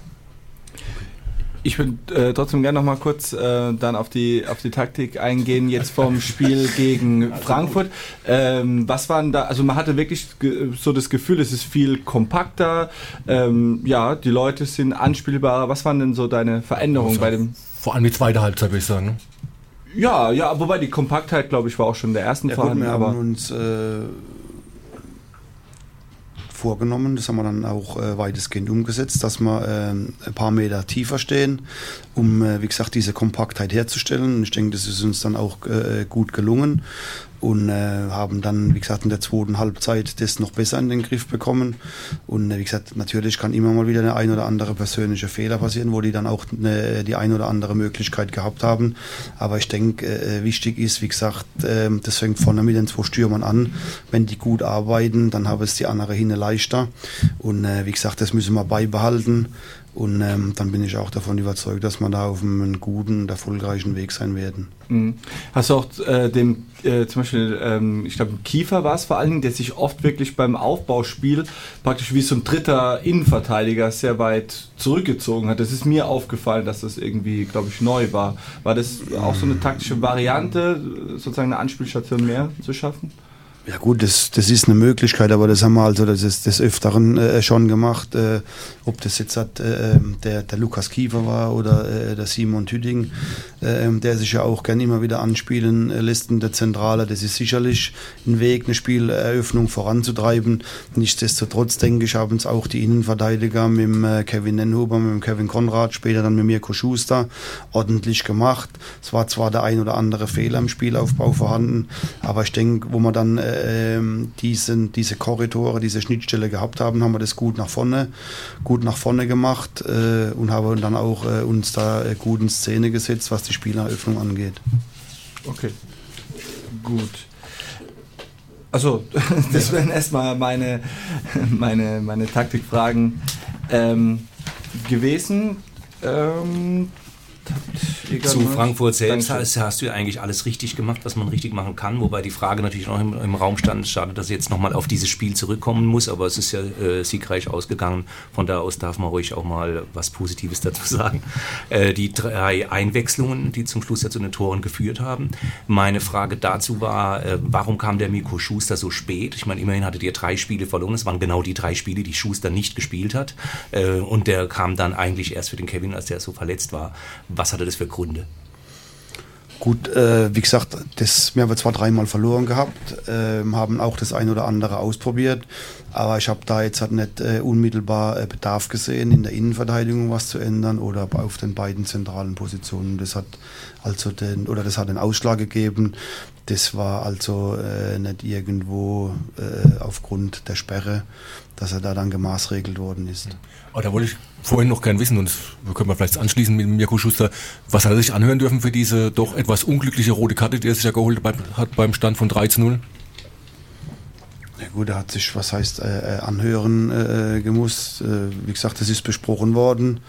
Ich würde äh, trotzdem gerne noch mal kurz äh, dann auf die auf die Taktik eingehen, jetzt vom Spiel gegen Frankfurt. Ähm, was waren da, also man hatte wirklich ge- so das Gefühl, es ist viel kompakter, ähm, ja, die Leute sind anspielbarer. Was waren denn so deine Veränderungen Also, bei dem? vor allem die zweite Halbzeit, würde ich sagen. Ne? Ja, ja, wobei die Kompaktheit, glaube ich, war auch schon in der ersten Ja, gut, vorhanden. wir Aber haben uns äh, vorgenommen, das haben wir dann auch äh, weitestgehend umgesetzt, dass wir äh, ein paar Meter tiefer stehen, um, äh, wie gesagt, diese Kompaktheit herzustellen. Und ich denke, das ist uns dann auch äh, gut gelungen und äh, haben dann, wie gesagt, in der zweiten Halbzeit das noch besser in den Griff bekommen. Und äh, wie gesagt, natürlich kann immer mal wieder eine ein oder andere persönliche Fehler passieren, wo die dann auch eine, die ein oder andere Möglichkeit gehabt haben. Aber ich denke, äh, wichtig ist, wie gesagt, äh, das fängt vorne mit den zwei Stürmern an. Wenn die gut arbeiten, dann haben es die andere hinten leichter. Und äh, wie gesagt, das müssen wir beibehalten. Und ähm, dann bin ich auch davon überzeugt, dass wir da auf einem guten und erfolgreichen Weg sein werden. Mhm. Hast du auch äh, dem, äh, zum Beispiel, ähm, ich glaube, Kiefer war es vor allen Dingen, der sich oft wirklich beim Aufbauspiel praktisch wie so ein dritter Innenverteidiger sehr weit zurückgezogen hat. Das ist mir aufgefallen, dass das irgendwie, glaube ich, neu war. War das auch so eine taktische Variante, sozusagen eine Anspielstation mehr zu schaffen? Ja gut, das, das ist eine Möglichkeit, aber das haben wir also das ist des Öfteren äh, schon gemacht. Äh, ob das jetzt hat, äh, der, der Lukas Kiefer war oder äh, der Simon Tüding, äh, der sich ja auch gerne immer wieder anspielen äh, lässt in der Zentrale. Das ist sicherlich ein Weg, eine Spieleröffnung voranzutreiben. Nichtsdestotrotz, denke ich, haben es auch die Innenverteidiger mit dem äh, Kevin Nenhuber, mit dem Kevin Konrad, später dann mit Mirko Schuster ordentlich gemacht. Es war zwar der ein oder andere Fehler im Spielaufbau vorhanden, aber ich denke, wo man dann äh, Diesen, diese Korridore, diese Schnittstelle gehabt haben, haben wir das gut nach vorne, gut nach vorne gemacht äh, und haben dann auch äh, uns da äh, gut in Szene gesetzt, was die Spieleröffnung angeht. Okay, gut. Also, das wären erstmal meine, meine, meine Taktikfragen ähm, gewesen. Ähm, Zu Frankfurt selbst hast, hast du eigentlich alles richtig gemacht, was man richtig machen kann, wobei die Frage natürlich noch im, im Raum stand, schade, dass ich jetzt nochmal auf dieses Spiel zurückkommen muss, aber es ist ja äh, siegreich ausgegangen, von da aus darf man ruhig auch mal was Positives dazu sagen. Äh, die drei Einwechslungen, die zum Schluss ja zu den Toren geführt haben. Meine Frage dazu war, äh, warum kam der Mirko Schuster so spät? Ich meine, immerhin hattet ihr drei Spiele verloren, es waren genau die drei Spiele, die Schuster nicht gespielt hat, äh, und der kam dann eigentlich erst für den Kevin, als der so verletzt war. Was hatte das für Gründe? Gut, äh, wie gesagt, das, wir haben zwar dreimal verloren gehabt, äh, haben auch das ein oder andere ausprobiert, aber ich habe da jetzt halt nicht äh, unmittelbar äh, Bedarf gesehen, in der Innenverteidigung was zu ändern oder auf den beiden zentralen Positionen. Das hat also den, oder das hat den Ausschlag gegeben. Das war also äh, nicht irgendwo äh, aufgrund der Sperre, dass er da dann gemaßregelt worden ist. Aber da wollte ich vorhin noch gern wissen, und das können wir vielleicht anschließen mit Mirko Schuster, was hat er sich anhören dürfen für diese doch etwas unglückliche rote Karte, die er sich ja geholt hat beim Stand von drei zu null? Ja gut, er hat sich, was heißt, äh, anhören äh, gemusst. Äh, wie gesagt, das ist besprochen worden.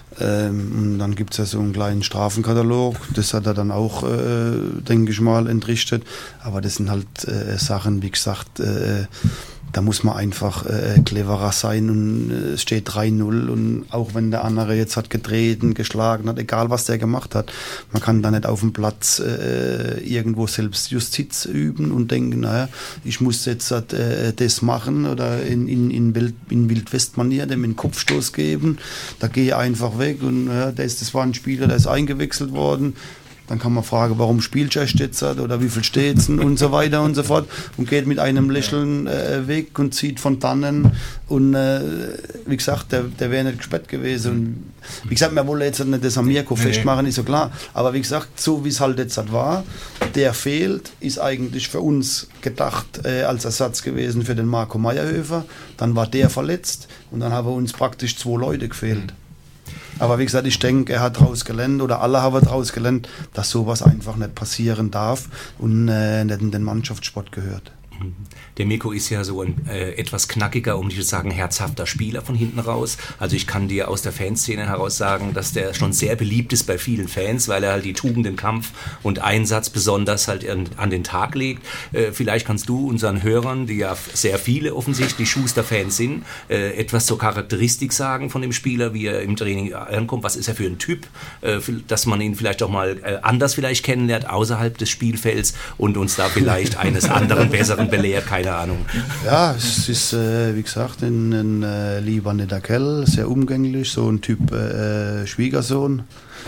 Ähm, und dann gibt es ja so einen kleinen Strafenkatalog. Das hat er dann auch, äh, denke ich mal, entrichtet. Aber das sind halt äh, Sachen, wie gesagt, äh, da muss man einfach äh, cleverer sein, und äh, es steht drei null, und auch wenn der andere jetzt hat getreten, geschlagen hat, egal was der gemacht hat, man kann da nicht auf dem Platz äh, irgendwo selbst Justiz üben und denken, naja, ich muss jetzt äh, das machen oder in, in, in, Wild, in Wildwest-Manier dem einen Kopfstoß geben, da gehe ich einfach weg, und äh, das, das war ein Spieler, der ist eingewechselt worden. Dann kann man fragen, warum spielt er jetzt oder wie viel steht es und so weiter und so fort, und geht mit einem Lächeln äh, weg und zieht von dannen, und äh, wie gesagt, der, der wäre nicht gesperrt gewesen. Und wie gesagt, wir wollen jetzt nicht das am Mirko festmachen, ist so klar, aber wie gesagt, so wie es halt jetzt war, der fehlt, ist eigentlich für uns gedacht äh, als Ersatz gewesen für den Marco Meyerhöfer, dann war der verletzt und dann haben uns praktisch zwei Leute gefehlt. Aber wie gesagt, ich denke, er hat daraus gelernt, oder alle haben daraus gelernt, dass sowas einfach nicht passieren darf und äh, nicht in den Mannschaftssport gehört. Der Mirko ist ja so ein äh, etwas knackiger, um nicht zu sagen herzhafter Spieler von hinten raus. Also ich kann dir aus der Fanszene heraus sagen, dass der schon sehr beliebt ist bei vielen Fans, weil er halt die Tugenden Kampf und Einsatz besonders halt an, an den Tag legt. Äh, vielleicht kannst du unseren Hörern, die ja sehr viele offensichtlich Schuster-Fans sind, äh, etwas zur Charakteristik sagen von dem Spieler, wie er im Training ankommt. Was ist er für ein Typ, äh, dass man ihn vielleicht auch mal äh, anders vielleicht kennenlernt, außerhalb des Spielfelds, und uns da vielleicht eines anderen besseren belehrt, keine Ahnung. Ja, es ist, äh, wie gesagt, ein, ein äh, lieber netter Kerl, sehr umgänglich, so ein Typ äh, Schwiegersohn.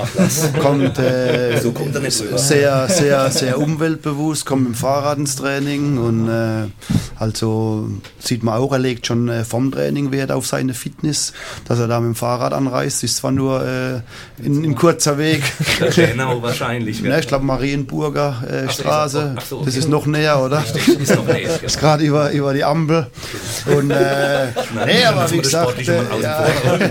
Kommt, äh, so kommt er nicht rüber. Sehr, sehr, sehr umweltbewusst, kommt mit dem Fahrrad ins Training, und äh, also sieht man auch, er legt schon äh, vom Training Wert auf seine Fitness, dass er da mit dem Fahrrad anreist, ist zwar nur äh, in, in kurzer Weg. Genau, wahrscheinlich. Ja, ich glaube Marienburger äh, Ach, Straße, ach so, okay. Das ist noch näher, oder? Ist noch näher, ist gerade über, über die Ampel. Und, äh, Nein, nee, aber wie das gesagt, äh, ja,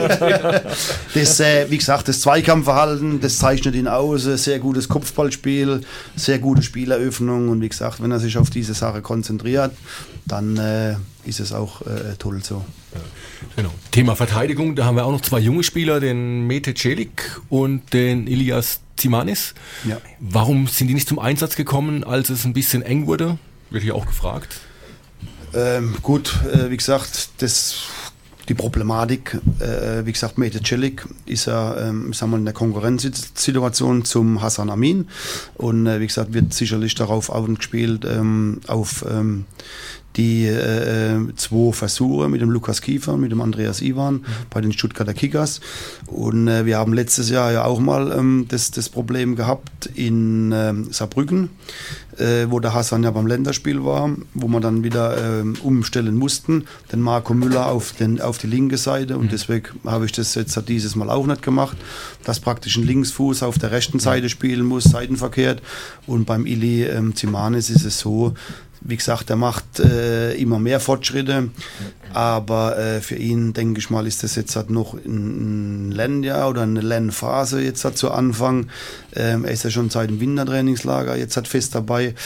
das, äh, wie gesagt, das Zweikampfverhalten, das zeichnet ihn aus, sehr gutes Kopfballspiel, sehr gute Spieleröffnung, und wie gesagt, wenn er sich auf diese Sache konzentriert, dann äh, ist es auch äh, toll so. Genau. Thema Verteidigung, da haben wir auch noch zwei junge Spieler, den Mete Celik und den Ilias Zimanis. Ja. Warum sind die nicht zum Einsatz gekommen, als es ein bisschen eng wurde? Wird hier auch gefragt. Ähm, gut, äh, wie gesagt, das... Die Problematik, äh, wie gesagt, Mete Celik ist ja ähm, sagen wir, in der Konkurrenzsituation zum Hassan Amin, und äh, wie gesagt, wird sicherlich darauf angespielt, ähm, auf ähm, die äh, zwei Versuche mit dem Lukas Kiefer, mit dem Andreas Iwan mhm. bei den Stuttgarter Kickers. Und äh, wir haben letztes Jahr ja auch mal ähm, das, das Problem gehabt in ähm, Saarbrücken, äh, wo der Hassan ja beim Länderspiel war, wo wir dann wieder ähm, umstellen mussten, den Marco Müller auf, den, auf die linke Seite, und mhm. deswegen habe ich das jetzt dieses Mal auch nicht gemacht, dass praktisch ein Linksfuß auf der rechten Seite spielen muss, seitenverkehrt. Und beim Ili ähm, Zimanis ist es so, wie gesagt, er macht äh, immer mehr Fortschritte, aber äh, für ihn, denke ich mal, ist das jetzt halt noch ein, ein Lernjahr oder eine Lernphase jetzt halt zu Anfang. Ähm, er ist ja schon seit dem Wintertrainingslager jetzt halt fest dabei,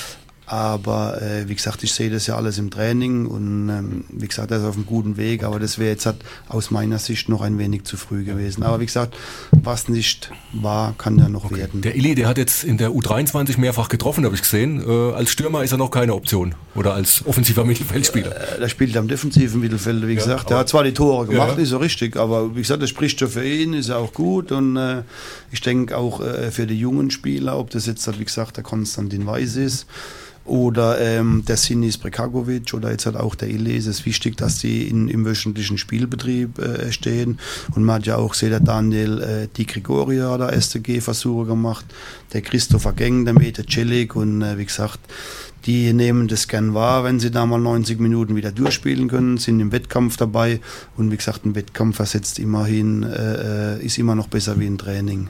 Aber äh, wie gesagt, ich sehe das ja alles im Training und ähm, wie gesagt, er ist auf einem guten Weg, aber das wäre jetzt halt aus meiner Sicht noch ein wenig zu früh gewesen. Aber wie gesagt, was nicht war, kann ja noch okay. werden. Der Illy, der hat jetzt in der U dreiundzwanzig mehrfach getroffen, habe ich gesehen. Äh, als Stürmer ist er noch keine Option oder als offensiver Mittelfeldspieler. Äh, der spielt am defensiven Mittelfeld, wie ja, gesagt. Der hat zwar die Tore gemacht, ja. ist so richtig, aber wie gesagt, das spricht schon für ihn, ist ja auch gut und äh, ich denke auch äh, für die jungen Spieler, ob das jetzt, wie gesagt, der Konstantin Weiß ist, oder ähm, der Sinis Prekagovic oder jetzt halt auch der Illy, ist es wichtig, dass die in, im wöchentlichen Spielbetrieb äh, stehen. Und man hat ja auch gesehen, der Daniel äh, Di Gregorio hat da S T G-Versuche gemacht, der Christopher Geng, der Mete Celik und äh, wie gesagt, die nehmen das gern wahr, wenn sie da mal neunzig Minuten wieder durchspielen können, sind im Wettkampf dabei und wie gesagt, ein Wettkampf versetzt immerhin, äh, ist immer noch besser wie ein Training.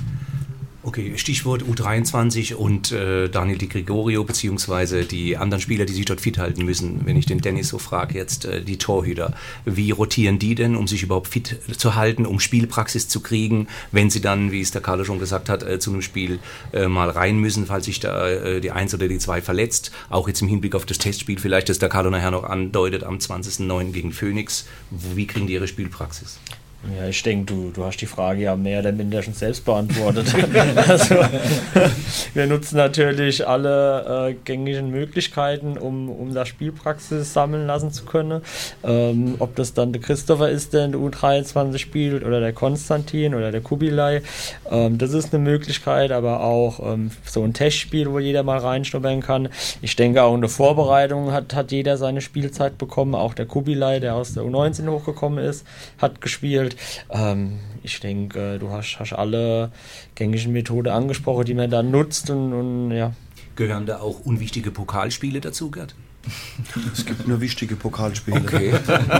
Okay, Stichwort U dreiundzwanzig und äh, Daniel Di Gregorio beziehungsweise die anderen Spieler, die sich dort fit halten müssen. Wenn ich den Dennis so frage, jetzt äh, die Torhüter, wie rotieren die denn, um sich überhaupt fit zu halten, um Spielpraxis zu kriegen, wenn sie dann, wie es der Carlo schon gesagt hat, äh, zu einem Spiel äh, mal rein müssen, falls sich da äh, die Eins oder die Zwei verletzt. Auch jetzt im Hinblick auf das Testspiel vielleicht, das der Carlo nachher noch andeutet, am zwanzigsten neunten gegen Phoenix. Wie kriegen die ihre Spielpraxis? Ja, ich denke, du, du hast die Frage ja mehr oder minder schon selbst beantwortet. Also, wir nutzen natürlich alle äh, gängigen Möglichkeiten, um, um da Spielpraxis sammeln lassen zu können. Ähm, ob das dann der Christopher ist, der in der U dreiundzwanzig spielt, oder der Konstantin oder der Kubilai, ähm, das ist eine Möglichkeit, aber auch ähm, so ein Testspiel, wo jeder mal reinschnuppern kann. Ich denke, auch in der Vorbereitung hat, hat jeder seine Spielzeit bekommen, auch der Kubilai, der aus der U neunzehn hochgekommen ist, hat gespielt. Ähm, ich denke, du hast, hast alle gängigen Methoden angesprochen, die man dann nutzt und, und ja. Gehören da auch unwichtige Pokalspiele dazu, Gerd? Es gibt nur wichtige Pokalspiele. Okay.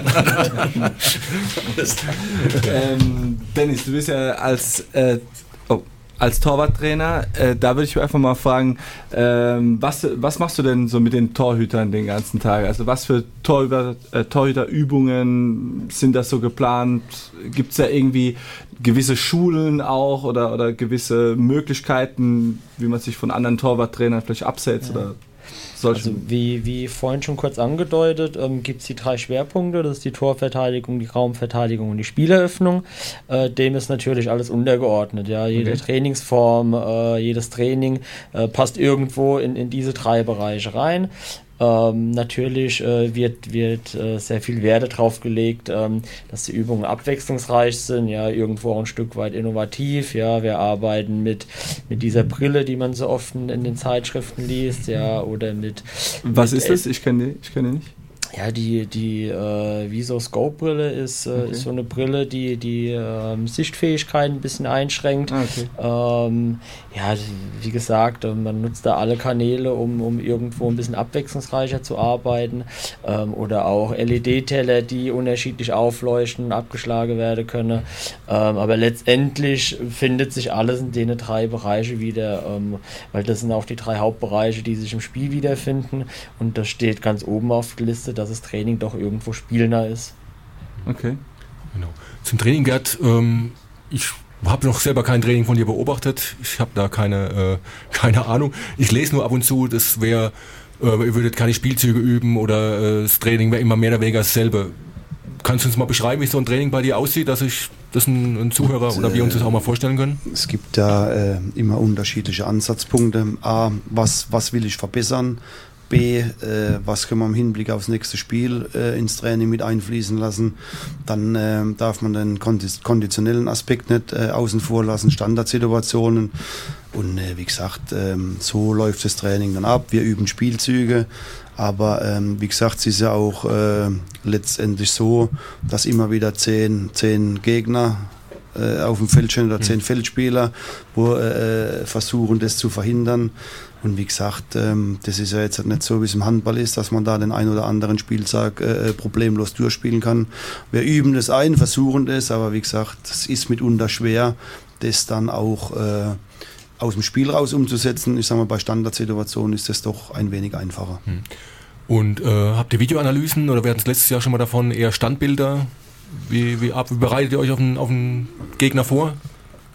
ähm, Dennis, du bist ja als äh, oh, als Torwarttrainer, äh, da würde ich einfach mal fragen, ähm, was, was machst du denn so mit den Torhütern den ganzen Tag? Also was für Torhüter, äh, Torhüterübungen sind das so geplant? Gibt es da irgendwie gewisse Schulen auch oder, oder gewisse Möglichkeiten, wie man sich von anderen Torwarttrainern vielleicht absetzt? Ja. Oder Also wie, wie vorhin schon kurz angedeutet, ähm, gibt es die drei Schwerpunkte, das ist die Torverteidigung, die Raumverteidigung und die Spieleröffnung. Äh, dem ist natürlich alles untergeordnet. Ja? Jede okay. Trainingsform, äh, jedes Training äh, passt irgendwo in, in diese drei Bereiche rein. Ähm, natürlich äh, wird, wird äh, sehr viel Wert darauf gelegt, ähm, dass die Übungen abwechslungsreich sind, ja, irgendwo auch ein Stück weit innovativ, ja, wir arbeiten mit, mit dieser Brille, die man so oft in, in den Zeitschriften liest, ja, oder mit... Was mit ist das? Ich kenne die, ich kenne die nicht. Ja, die, die äh, Viso-Scope-Brille ist, äh, okay. ist so eine Brille, die die ähm, Sichtfähigkeit ein bisschen einschränkt. Ah, okay. ähm, ja, wie gesagt, man nutzt da alle Kanäle, um, um irgendwo ein bisschen abwechslungsreicher zu arbeiten. Ähm, oder auch L E D-Teller, die unterschiedlich aufleuchten und abgeschlagen werden können. Ähm, aber letztendlich findet sich alles in den drei Bereiche wieder, ähm, weil das sind auch die drei Hauptbereiche, die sich im Spiel wiederfinden. Und das steht ganz oben auf der Liste, dass das Training doch irgendwo spielnah ist. Okay. Genau. Zum Training, Gerd, ähm, ich habe noch selber kein Training von dir beobachtet. Ich habe da keine, äh, keine Ahnung. Ich lese nur ab und zu, das wäre, äh, ihr würdet keine Spielzüge üben oder äh, das Training wäre immer mehr oder weniger dasselbe. Kannst du uns mal beschreiben, wie so ein Training bei dir aussieht, dass ich das ein, ein Zuhörer oder wir uns das auch mal vorstellen können? Es gibt da äh, immer unterschiedliche Ansatzpunkte. A, was, was will ich verbessern? B, äh, was können wir im Hinblick aufs nächste Spiel äh, ins Training mit einfließen lassen. Dann äh, darf man den konditionellen Aspekt nicht äh, außen vor lassen, Standardsituationen. Und äh, wie gesagt, äh, so läuft das Training dann ab. Wir üben Spielzüge, aber ähm, wie gesagt, es ist ja auch äh, letztendlich so, dass immer wieder zehn, zehn Gegner äh, auf dem Feld stehen oder mhm. zehn Feldspieler, wo äh, versuchen, das zu verhindern. Und wie gesagt, ähm, das ist ja jetzt nicht so, wie es im Handball ist, dass man da den ein oder anderen Spieltag äh, problemlos durchspielen kann. Wir üben das ein, versuchen das, aber wie gesagt, es ist mitunter schwer, das dann auch äh, aus dem Spiel raus umzusetzen. Ich sage mal, bei Standardsituationen ist das doch ein wenig einfacher. Und äh, habt ihr Videoanalysen oder wir hatten es letztes Jahr schon mal davon, eher Standbilder? Wie, wie, ab, wie bereitet ihr euch auf einen, auf einen Gegner vor?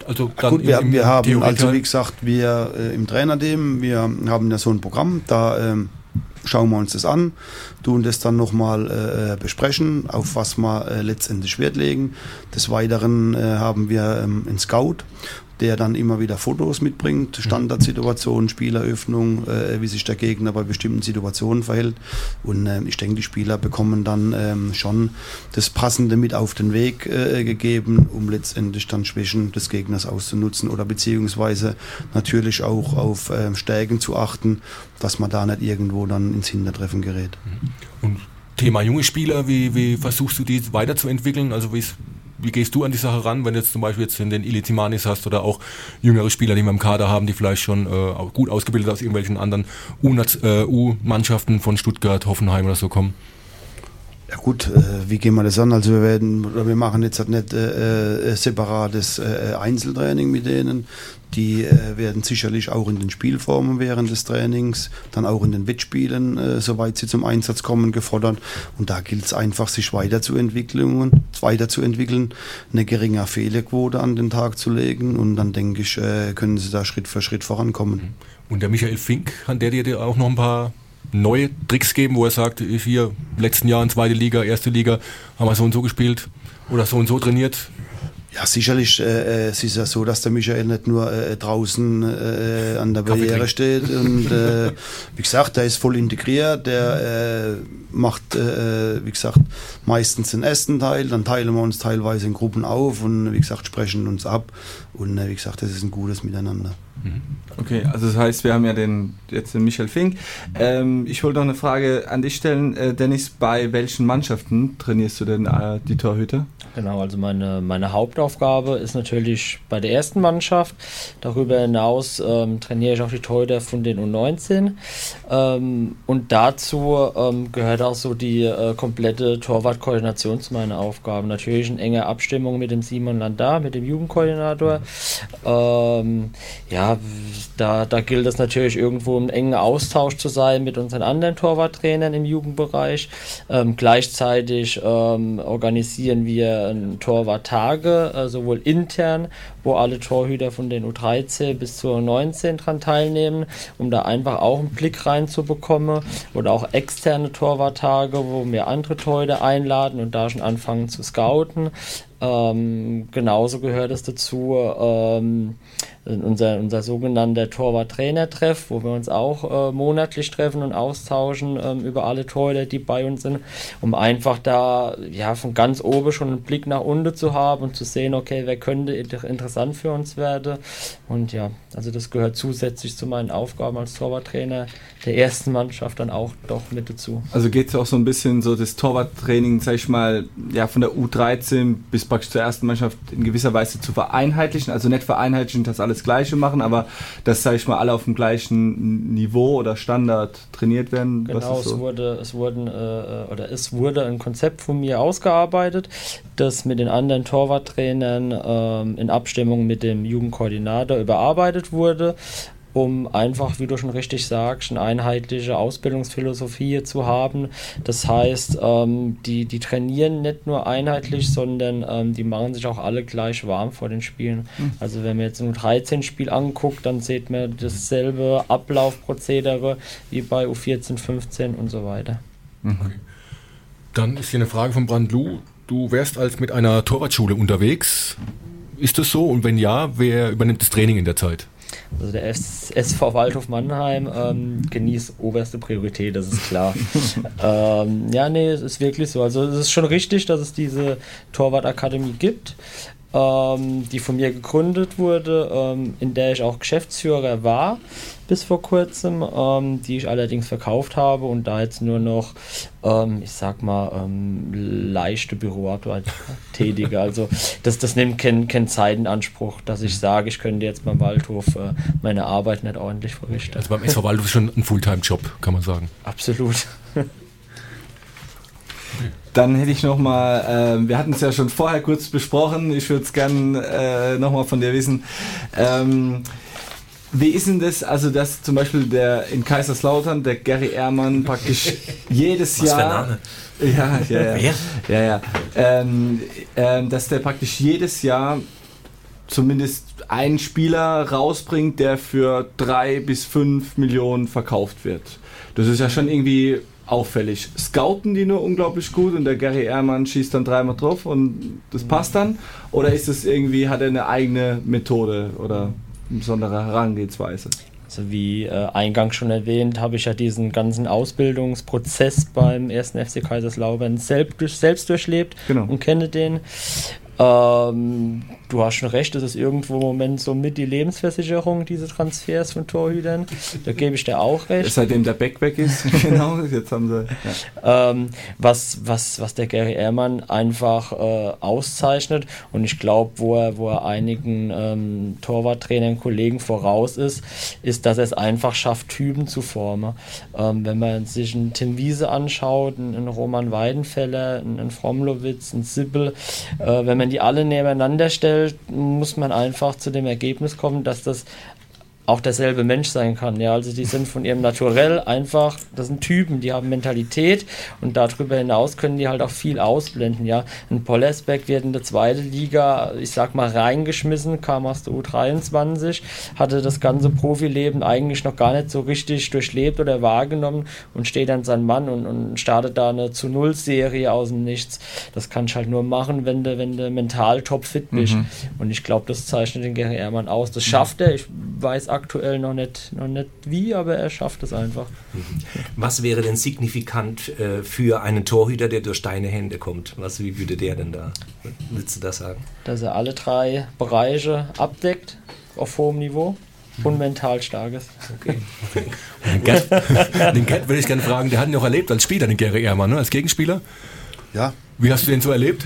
Also dann Gut, wir, im, im wir haben, Theorieteil. also wie gesagt, wir äh, im Trainerteam, wir haben ja so ein Programm, da ähm, schauen wir uns das an, tun das dann nochmal äh, besprechen, auf was wir äh, letztendlich Wert legen. Des Weiteren äh, haben wir ähm, einen Scout, der dann immer wieder Fotos mitbringt, Standardsituationen, Spieleröffnung, äh, wie sich der Gegner bei bestimmten Situationen verhält. Und äh, ich denke, die Spieler bekommen dann ähm, schon das Passende mit auf den Weg äh, gegeben, um letztendlich dann Schwächen des Gegners auszunutzen oder beziehungsweise natürlich auch auf äh, Stärken zu achten, dass man da nicht irgendwo dann ins Hintertreffen gerät. Und Thema junge Spieler, wie, wie versuchst du die weiterzuentwickeln? Also wie Wie gehst du an die Sache ran, wenn du jetzt zum Beispiel jetzt den Ili Timanis hast oder auch jüngere Spieler, die wir im Kader haben, die vielleicht schon äh, gut ausgebildet aus irgendwelchen anderen U-Mannschaften von Stuttgart, Hoffenheim oder so kommen? Ja gut, äh, wie gehen wir das an? Also wir werden, oder wir machen jetzt halt nicht äh, äh, separates äh, Einzeltraining mit denen. Die äh, werden sicherlich auch in den Spielformen während des Trainings, dann auch in den Wettspielen, äh, soweit sie zum Einsatz kommen, gefordert. Und da gilt es einfach, sich weiterzuentwickeln, weiterzuentwickeln, eine geringe Fehlerquote an den Tag zu legen. Und dann denke ich, äh, können sie da Schritt für Schritt vorankommen. Und der Michael Fink, kann der dir auch noch ein paar neue Tricks geben, wo er sagt, hier im letzten Jahr in zweite Liga, erste Liga haben wir so und so gespielt oder so und so trainiert? Ja, sicherlich äh, es ist ja so, dass der Michael nicht nur äh, draußen äh, an der Barriere steht und äh, wie gesagt, der ist voll integriert, der äh, macht, äh, wie gesagt, meistens den ersten Teil, dann teilen wir uns teilweise in Gruppen auf und wie gesagt, sprechen uns ab und äh, wie gesagt, das ist ein gutes Miteinander. Okay, also das heißt, wir haben ja den, jetzt den Michael Fink. Ähm, ich wollte noch eine Frage an dich stellen. Äh, Dennis, bei welchen Mannschaften trainierst du denn äh, die Torhüter? Genau, also meine, meine Hauptaufgabe ist natürlich bei der ersten Mannschaft. Darüber hinaus ähm, trainiere ich auch die Torhüter von den U neunzehn. Ähm, und dazu ähm, gehört auch so die äh, komplette Torwartkoordination zu meinen Aufgaben. Natürlich in enger Abstimmung mit dem Simon Landar, mit dem Jugendkoordinator. Ähm, ja, da, da gilt es natürlich irgendwo im engen Austausch zu sein mit unseren anderen Torwarttrainern im Jugendbereich. Ähm, gleichzeitig ähm, organisieren wir Torwarttage, äh, sowohl intern, wo alle Torhüter von den U dreizehn bis zur U neunzehn dran teilnehmen, um da einfach auch einen Blick reinzubekommen, oder auch externe Torwarttage, wo wir andere Torhüter einladen und da schon anfangen zu scouten. Ähm, genauso gehört es dazu, ähm, unser, unser sogenannter Torwart-Trainer-Treff, wo wir uns auch äh, monatlich treffen und austauschen ähm, über alle Torhüter, die bei uns sind, um einfach da ja von ganz oben schon einen Blick nach unten zu haben und zu sehen, okay, wer könnte interessant für uns werden. Und ja, also das gehört zusätzlich zu meinen Aufgaben als Torwarttrainer der ersten Mannschaft dann auch doch mit dazu. Also geht es auch so ein bisschen so das Torwarttraining, sag ich mal, ja von der U dreizehn bis praktisch zur ersten Mannschaft in gewisser Weise zu vereinheitlichen, also nicht vereinheitlichen, dass alles Gleiche machen, aber dass, sag ich mal, alle auf dem gleichen Niveau oder Standard trainiert werden. Genau, was ist so? es wurde, es wurden, äh, oder es wurde ein Konzept von mir ausgearbeitet, das mit den anderen Torwarttrainern ähm, in Abstimmung mit dem Jugendkoordinator überarbeitet wurde, um einfach, wie du schon richtig sagst, eine einheitliche Ausbildungsphilosophie zu haben. Das heißt, ähm, die, die trainieren nicht nur einheitlich, sondern ähm, die machen sich auch alle gleich warm vor den Spielen. Mhm. Also wenn man jetzt ein U dreizehn Spiel anguckt, dann sieht man dasselbe Ablaufprozedere wie bei U vierzehn, fünfzehn und so weiter. Mhm. Okay. Dann ist hier eine Frage von Brandlu. Du wärst als mit einer Torwartschule unterwegs. Ist das so? Und wenn ja, wer übernimmt das Training in der Zeit? Also der S V Waldhof Mannheim ähm, genießt oberste Priorität, das ist klar. ähm, ja, nee, es ist wirklich so. Also es ist schon richtig, dass es diese Torwartakademie gibt, ähm, die von mir gegründet wurde, ähm, in der ich auch Geschäftsführer war bis vor kurzem, ähm, die ich allerdings verkauft habe und da jetzt nur noch, ähm, ich sag mal, ähm, leichte Büroarbeit tätige. Also das, das nimmt keinen kein Zeit in Anspruch, dass ich sage, ich könnte jetzt beim Waldhof äh, meine Arbeit nicht ordentlich verrichten. Also beim S V Waldhof ist schon ein Fulltime-Job, kann man sagen. Absolut. Dann hätte ich nochmal, äh, wir hatten es ja schon vorher kurz besprochen, ich würde es gerne äh, nochmal von dir wissen, ähm, wie ist denn das, also dass zum Beispiel der in Kaiserslautern, der Gary Ehrmann praktisch jedes Was Jahr... für ein Name? Ja, ja, ja. Wer? ja, ja. Ähm, ähm, dass der praktisch jedes Jahr zumindest einen Spieler rausbringt, der für drei bis fünf Millionen verkauft wird. Das ist ja schon irgendwie auffällig. Scouten die nur unglaublich gut und der Gary Ehrmann schießt dann dreimal drauf und das passt dann? Oder ist es irgendwie, hat er eine eigene Methode oder eine besondere Herangehensweise? Also wie äh, eingangs schon erwähnt, habe ich ja diesen ganzen Ausbildungsprozess beim ersten F C Kaiserslautern selbst, selbst durchlebt genau. und kenne den. Ähm, du hast schon recht, das ist irgendwo im Moment so mit die Lebensversicherung, diese Transfers von Torhütern. Da gebe ich dir auch recht. Seitdem der Beck weg ist, genau, jetzt haben sie. Ja. Ähm, was, was, was der Gary Ehrmann einfach äh, auszeichnet und ich glaube, wo er, wo er einigen ähm, Torwarttrainern, Kollegen voraus ist, ist, dass er es einfach schafft, Typen zu formen. Ähm, wenn man sich einen Tim Wiese anschaut, einen, einen Roman Weidenfeller, einen, einen Fromlowitz, einen Sippel, äh, wenn man die alle nebeneinander stellt, muss man einfach zu dem Ergebnis kommen, dass das auch derselbe Mensch sein kann. Ja, also die sind von ihrem Naturell einfach, das sind Typen, die haben Mentalität und darüber hinaus können die halt auch viel ausblenden. Ja, ein Pollersbeck wird in der zweiten Liga, ich sag mal, reingeschmissen, kam aus der U dreiundzwanzig, hatte das ganze Profileben eigentlich noch gar nicht so richtig durchlebt oder wahrgenommen und steht dann sein Mann und, und startet da eine zu Null Serie aus dem Nichts. Das kann ich halt nur machen, wenn du, wenn du mental topfit bist. Mhm. Und ich glaube, das zeichnet den Gary Ehrmann aus. Das schafft er. Ich weiß aktuell noch nicht, noch nicht wie, aber er schafft es einfach. Was wäre denn signifikant äh, für einen Torhüter, der durch deine Hände kommt? Was, wie würde der denn da, würdest du das sagen? Dass er alle drei Bereiche abdeckt, auf hohem Niveau und mental stark ist. Okay. Okay. Den Gerd, den Gerd würde ich gerne fragen, der hat ihn auch erlebt als Spieler, den Gary Ehrmann, ne? Als Gegenspieler. Ja. Wie hast du den so erlebt?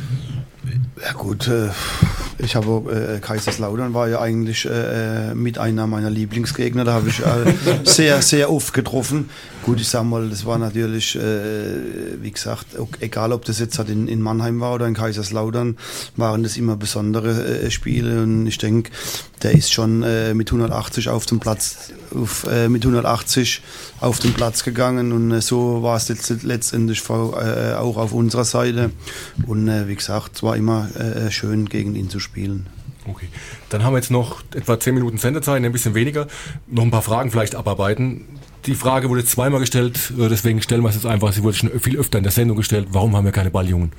Ja gut, äh, ich habe äh, Kaiserslautern war ja eigentlich äh, mit einer meiner Lieblingsgegner, da habe ich äh, sehr, sehr oft getroffen. Gut, ich sag mal, das war natürlich, äh, wie gesagt, egal ob das jetzt halt in, in Mannheim war oder in Kaiserslautern, waren das immer besondere äh, Spiele und ich denke, der ist schon äh, mit hundertachtzig auf dem Platz, auf, äh, mit hundertachtzig auf den Platz gegangen und äh, so war es jetzt letztendlich äh, auch auf unserer Seite und äh, wie gesagt, es war immer äh, schön gegen ihn zu spielen. Okay, dann haben wir jetzt noch etwa zehn Minuten Sendezeit, ein bisschen weniger, noch ein paar Fragen vielleicht abarbeiten. Die Frage wurde jetzt zweimal gestellt, deswegen stellen wir es jetzt einfach, sie wurde schon viel öfter in der Sendung gestellt, warum haben wir keine Balljungen?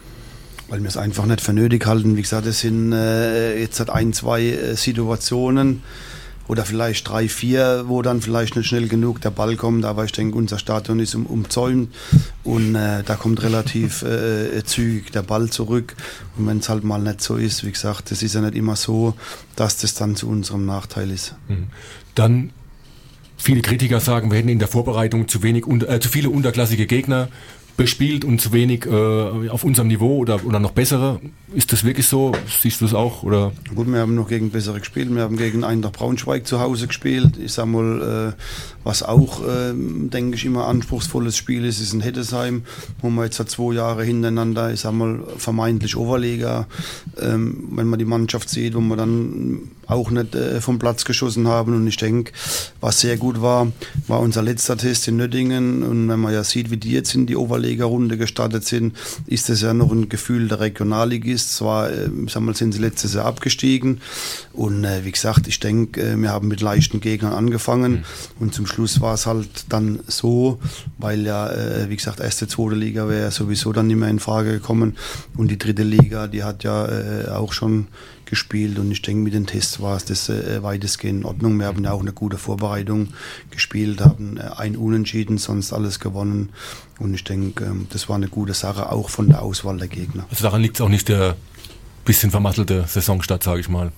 Weil wir es einfach nicht für nötig halten. Wie gesagt, es sind äh, jetzt halt ein, zwei äh, Situationen oder vielleicht drei, vier, wo dann vielleicht nicht schnell genug der Ball kommt. Aber ich denke, unser Stadion ist um, umzäunt und äh, da kommt relativ äh, zügig der Ball zurück. Und wenn es halt mal nicht so ist, wie gesagt, das ist ja nicht immer so, dass das dann zu unserem Nachteil ist. Mhm. Dann viele Kritiker sagen, wir hätten in der Vorbereitung zu wenig, äh, zu viele unterklassige Gegner bespielt und zu wenig äh, auf unserem Niveau oder, oder noch bessere. Ist das wirklich so? Siehst du das auch? Oder? Gut, wir haben noch gegen bessere gespielt. Wir haben gegen Eintracht Braunschweig zu Hause gespielt. Ich sag mal, äh, was auch, äh, denke ich, immer anspruchsvolles Spiel ist, ist in Heddesheim, wo wir jetzt seit zwei Jahre hintereinander, ich sag mal, vermeintlich Overleger, ähm, wenn man die Mannschaft sieht, wo wir dann auch nicht äh, vom Platz geschossen haben. Und ich denke, was sehr gut war, war unser letzter Test in Nöttingen. Und wenn man ja sieht, wie die jetzt in die Oberliga-Runde gestartet sind, ist das ja noch ein Gefühl der Regionalligist. Zwar, äh, sagen wir, sind sie letztes Jahr abgestiegen. Und äh, wie gesagt, ich denke, äh, wir haben mit leichten Gegnern angefangen. Mhm. Und zum Schluss war es halt dann so, weil ja, äh, wie gesagt, erste, zweite Liga wäre sowieso dann nicht mehr in Frage gekommen. Und die dritte Liga, die hat ja äh, auch schon gespielt und ich denke, mit den Tests war es das äh, weitestgehend in Ordnung. Wir haben ja auch eine gute Vorbereitung gespielt, haben äh, ein Unentschieden, sonst alles gewonnen und ich denke, ähm, das war eine gute Sache, auch von der Auswahl der Gegner. Also daran liegt es auch nicht der bisschen vermasselte Saisonstart, sage ich mal.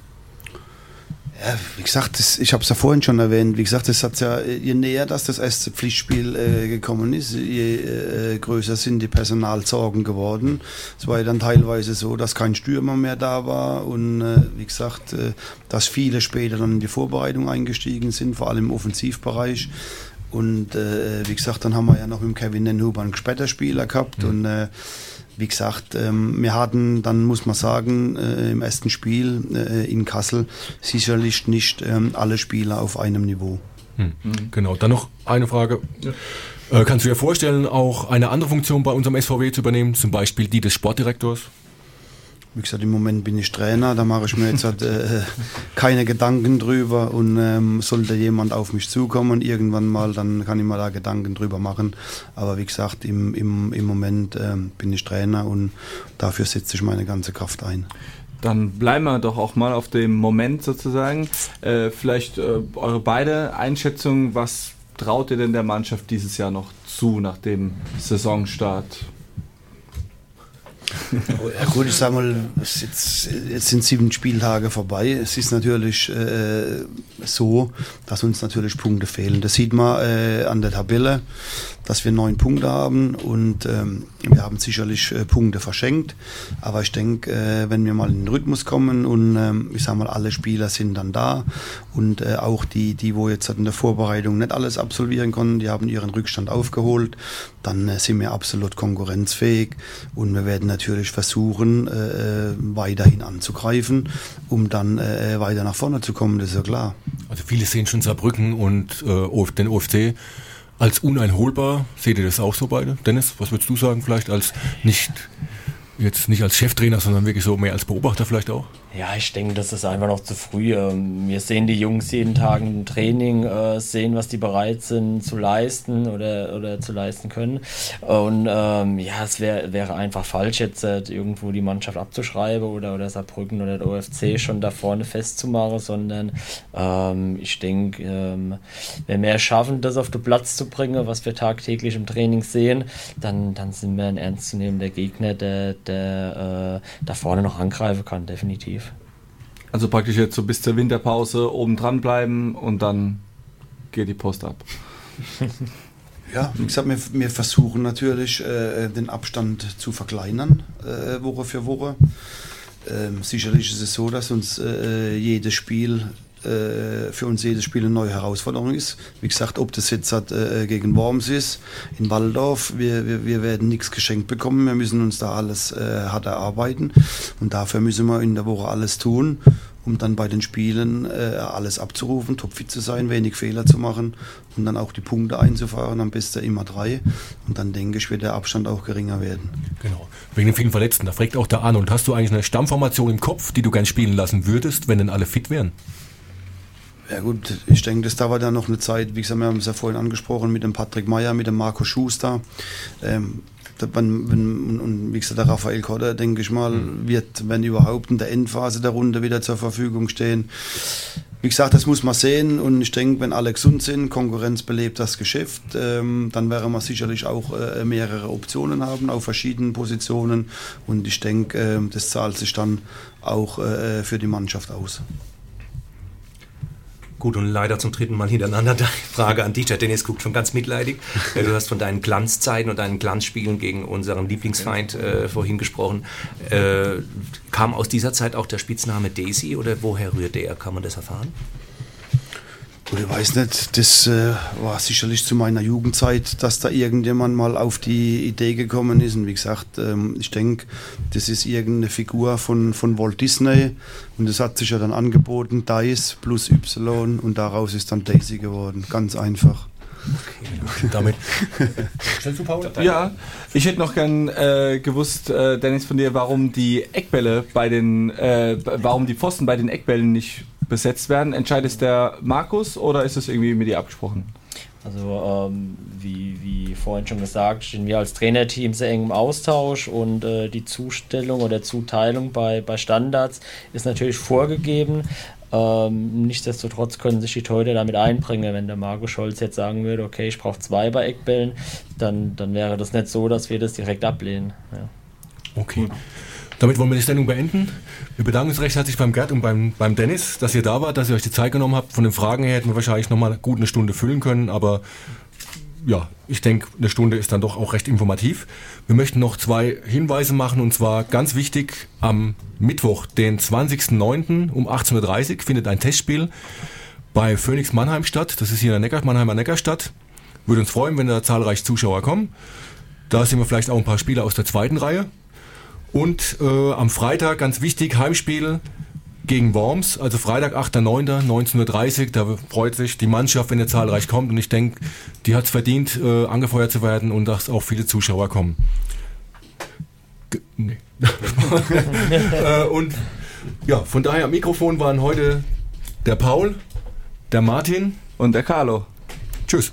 Ja, wie gesagt, das, ich habe es ja vorhin schon erwähnt, wie gesagt, das hat ja, je näher dass das erste Pflichtspiel äh, gekommen ist, je äh, größer sind die Personalsorgen geworden. Es war ja dann teilweise so, dass kein Stürmer mehr da war und äh, wie gesagt, äh, dass viele später dann in die Vorbereitung eingestiegen sind, vor allem im Offensivbereich. Und äh, wie gesagt, dann haben wir ja noch mit Kevin Nenhuber einen gespätter Spieler gehabt mhm. und äh, wie gesagt, ähm, wir hatten, dann muss man sagen, äh, im ersten Spiel äh, in Kassel sicherlich nicht ähm, alle Spieler auf einem Niveau. Hm. Mhm. Genau, dann noch eine Frage. Ja. Äh, kannst du dir vorstellen, auch eine andere Funktion bei unserem S V W zu übernehmen, zum Beispiel die des Sportdirektors? Wie gesagt, im Moment bin ich Trainer, da mache ich mir jetzt halt, äh, keine Gedanken drüber und ähm, sollte jemand auf mich zukommen irgendwann mal, dann kann ich mir da Gedanken drüber machen. Aber wie gesagt, im, im, im Moment äh, bin ich Trainer und dafür setze ich meine ganze Kraft ein. Dann bleiben wir doch auch mal auf dem Moment sozusagen. Äh, vielleicht äh, eure beide Einschätzungen, was traut ihr denn der Mannschaft dieses Jahr noch zu nach dem Saisonstart? Ja gut, ich sag mal, jetzt, jetzt sind sieben Spieltage vorbei. Es ist natürlich äh, so, dass uns natürlich Punkte fehlen. Das sieht man äh, an der Tabelle, dass wir neun Punkte haben und ähm, wir haben sicherlich äh, Punkte verschenkt. Aber ich denke, äh, wenn wir mal in den Rhythmus kommen und ähm, ich sag mal, alle Spieler sind dann da und äh, auch die, die, wo jetzt in der Vorbereitung nicht alles absolvieren konnten, die haben ihren Rückstand aufgeholt, dann äh, sind wir absolut konkurrenzfähig und wir werden natürlich versuchen, äh, weiterhin anzugreifen, um dann äh, weiter nach vorne zu kommen, das ist ja klar. Also viele sehen schon Saarbrücken und äh, den O F C als uneinholbar. Seht ihr das auch so beide? Dennis, was würdest du sagen vielleicht als nicht, jetzt nicht als Cheftrainer, sondern wirklich so mehr als Beobachter vielleicht auch? Ja, ich denke, das ist einfach noch zu früh. Wir sehen die Jungs jeden Tag im Training, sehen, was die bereit sind zu leisten oder, oder zu leisten können. Und ähm, ja, es wär, wäre einfach falsch, jetzt äh, irgendwo die Mannschaft abzuschreiben oder, oder Saarbrücken oder der O F C schon da vorne festzumachen, sondern ähm, ich denke, ähm, wenn wir es schaffen, das auf den Platz zu bringen, was wir tagtäglich im Training sehen, dann, dann sind wir ein ernstzunehmender Gegner, der, der äh, da vorne noch angreifen kann, definitiv. Also praktisch jetzt so bis zur Winterpause oben dran bleiben und dann geht die Post ab. Ja, wie gesagt, wir, wir versuchen natürlich äh, den Abstand zu verkleinern, äh, Woche für Woche. Ähm, sicherlich ist es so, dass uns äh, jedes Spiel äh, für uns jedes Spiel eine neue Herausforderung ist. Wie gesagt, ob das jetzt hat, äh, gegen Worms ist, in Walldorf, wir, wir, wir werden nichts geschenkt bekommen, wir müssen uns da alles äh, hart erarbeiten und dafür müssen wir in der Woche alles tun, um dann bei den Spielen äh, alles abzurufen, topfit zu sein, wenig Fehler zu machen und dann auch die Punkte einzufahren, am besten immer drei und dann denke ich, wird der Abstand auch geringer werden. Genau, wegen den vielen Verletzten, da fragt auch der Arnold, hast du eigentlich eine Stammformation im Kopf, die du gern spielen lassen würdest, wenn denn alle fit wären? Ja gut, ich denke, das dauert ja noch eine Zeit. Wie gesagt, wir haben es ja vorhin angesprochen mit dem Patrick Meyer, mit dem Marco Schuster. Ähm, wenn, wenn, und wie gesagt, der Raphael Kotter, denke ich mal, wird, wenn überhaupt, in der Endphase der Runde wieder zur Verfügung stehen. Wie gesagt, das muss man sehen und ich denke, wenn alle gesund sind, Konkurrenz belebt das Geschäft, ähm, dann werden wir sicherlich auch äh, mehrere Optionen haben auf verschiedenen Positionen und ich denke, äh, das zahlt sich dann auch äh, für die Mannschaft aus. Gut, und leider zum dritten Mal hintereinander die Frage an dich. Der Dennis guckt schon ganz mitleidig. Du hast von deinen Glanzzeiten und deinen Glanzspielen gegen unseren Lieblingsfeind äh, vorhin gesprochen. Äh, kam aus dieser Zeit auch der Spitzname Daisy oder woher rührt der? Kann man das erfahren? Gut, ich weiß nicht, das äh, war sicherlich zu meiner Jugendzeit, dass da irgendjemand mal auf die Idee gekommen ist. Und wie gesagt, ähm, ich denke, das ist irgendeine Figur von, von Walt Disney. Und das hat sich ja dann angeboten, Dice plus Y und daraus ist dann Daisy geworden. Ganz einfach. Okay, damit. Stellst du, Paul? Ja, ich hätte noch gern äh, gewusst, äh, Dennis, von dir, warum die Eckbälle bei den, äh, warum die Pfosten bei den Eckbällen nicht besetzt werden. Entscheidet es der Markus oder ist es irgendwie mit dir abgesprochen? Also ähm, wie, wie vorhin schon gesagt, stehen wir als Trainerteam sehr eng im Austausch und äh, die Zustellung oder Zuteilung bei, bei Standards ist natürlich vorgegeben. Ähm, nichtsdestotrotz können sich die Torhüter damit einbringen. Wenn der Marco Scholz jetzt sagen würde, okay, ich brauche zwei bei Eckbällen, dann, dann wäre das nicht so, dass wir das direkt ablehnen. Ja. Okay. Damit wollen wir die Sendung beenden. Wir bedanken uns recht herzlich beim Gerd und beim, beim Dennis, dass ihr da wart, dass ihr euch die Zeit genommen habt. Von den Fragen her hätten wir wahrscheinlich nochmal gut eine Stunde füllen können, aber ja, ich denke, eine Stunde ist dann doch auch recht informativ. Wir möchten noch zwei Hinweise machen und zwar ganz wichtig, am Mittwoch, den zwanzigsten neunten um achtzehn Uhr dreißig findet ein Testspiel bei Phoenix Mannheim statt. Das ist hier in der Neckar, Mannheimer Neckarstadt. Würde uns freuen, wenn da zahlreich Zuschauer kommen. Da sehen wir vielleicht auch ein paar Spieler aus der zweiten Reihe. Und äh, am Freitag, ganz wichtig, Heimspiel gegen Worms, also Freitag, achter neunter neunzehn Uhr dreißig, da freut sich die Mannschaft, wenn ihr zahlreich kommt und ich denke, die hat es verdient, äh, angefeuert zu werden und dass auch viele Zuschauer kommen. G- nee. äh, und ja, von daher am Mikrofon waren heute der Paul, der Martin und der Carlo. Tschüss.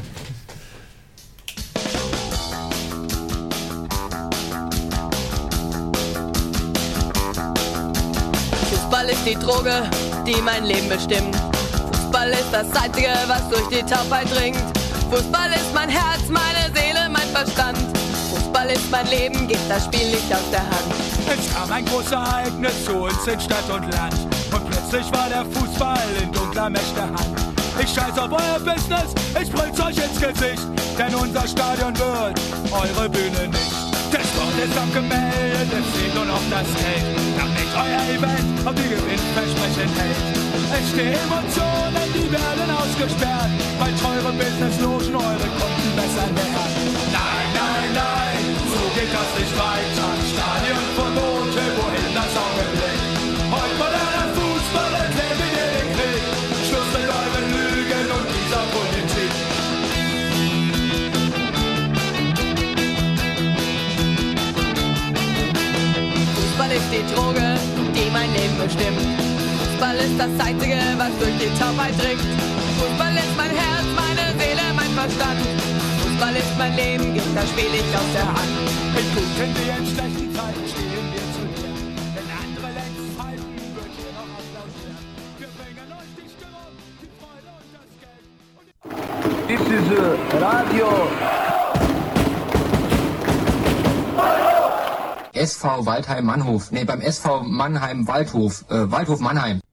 Fußball ist die Droge, die mein Leben bestimmt. Fußball ist das Einzige, was durch die Taubheit dringt. Fußball ist mein Herz, meine Seele, mein Verstand. Fußball ist mein Leben, gibt das Spiel nicht aus der Hand. Es kam ein großes Ereignis zu uns in Stadt und Land. Und plötzlich war der Fußball in dunkler Mächte Hand. Ich scheiß auf euer Business, ich brüll's euch ins Gesicht. Denn unser Stadion wird eure Bühne nicht. Der Sport ist abgemeldet, es fehlt nur noch das Geld. Damit euer Event auf die Gewinnversprechen hält. Es stehen Emotionen, die werden ausgesperrt, weil teure Businesslogen eure Kunden besser nähern. Nein, nein, nein, so geht das nicht weiter. Stadionverbote, wohin das Auge blickt. Heute moderner Fußball, erklärt mir den Krieg. Schluss mit euren Lügen und dieser Politik. Fußball ist die Droge, die mein Leben bestimmt. Fußball ist das Einzige, was durch die Taubheit dringt. Fußball ist mein Herz, meine Seele, mein Verstand. Fußball ist mein Leben, gibt das Spiel nicht aus der Hand. In guten wie in schlechten Zeiten stehen wir zu dir. Wenn andere längst falten, wird hier noch applaudiert. Wir bringen euch die Stimmung, die Freude und das Geld. This is uh, Radio. S V Waldheim Mannhof. Nee, beim S V Mannheim Waldhof. Äh, Waldhof Mannheim.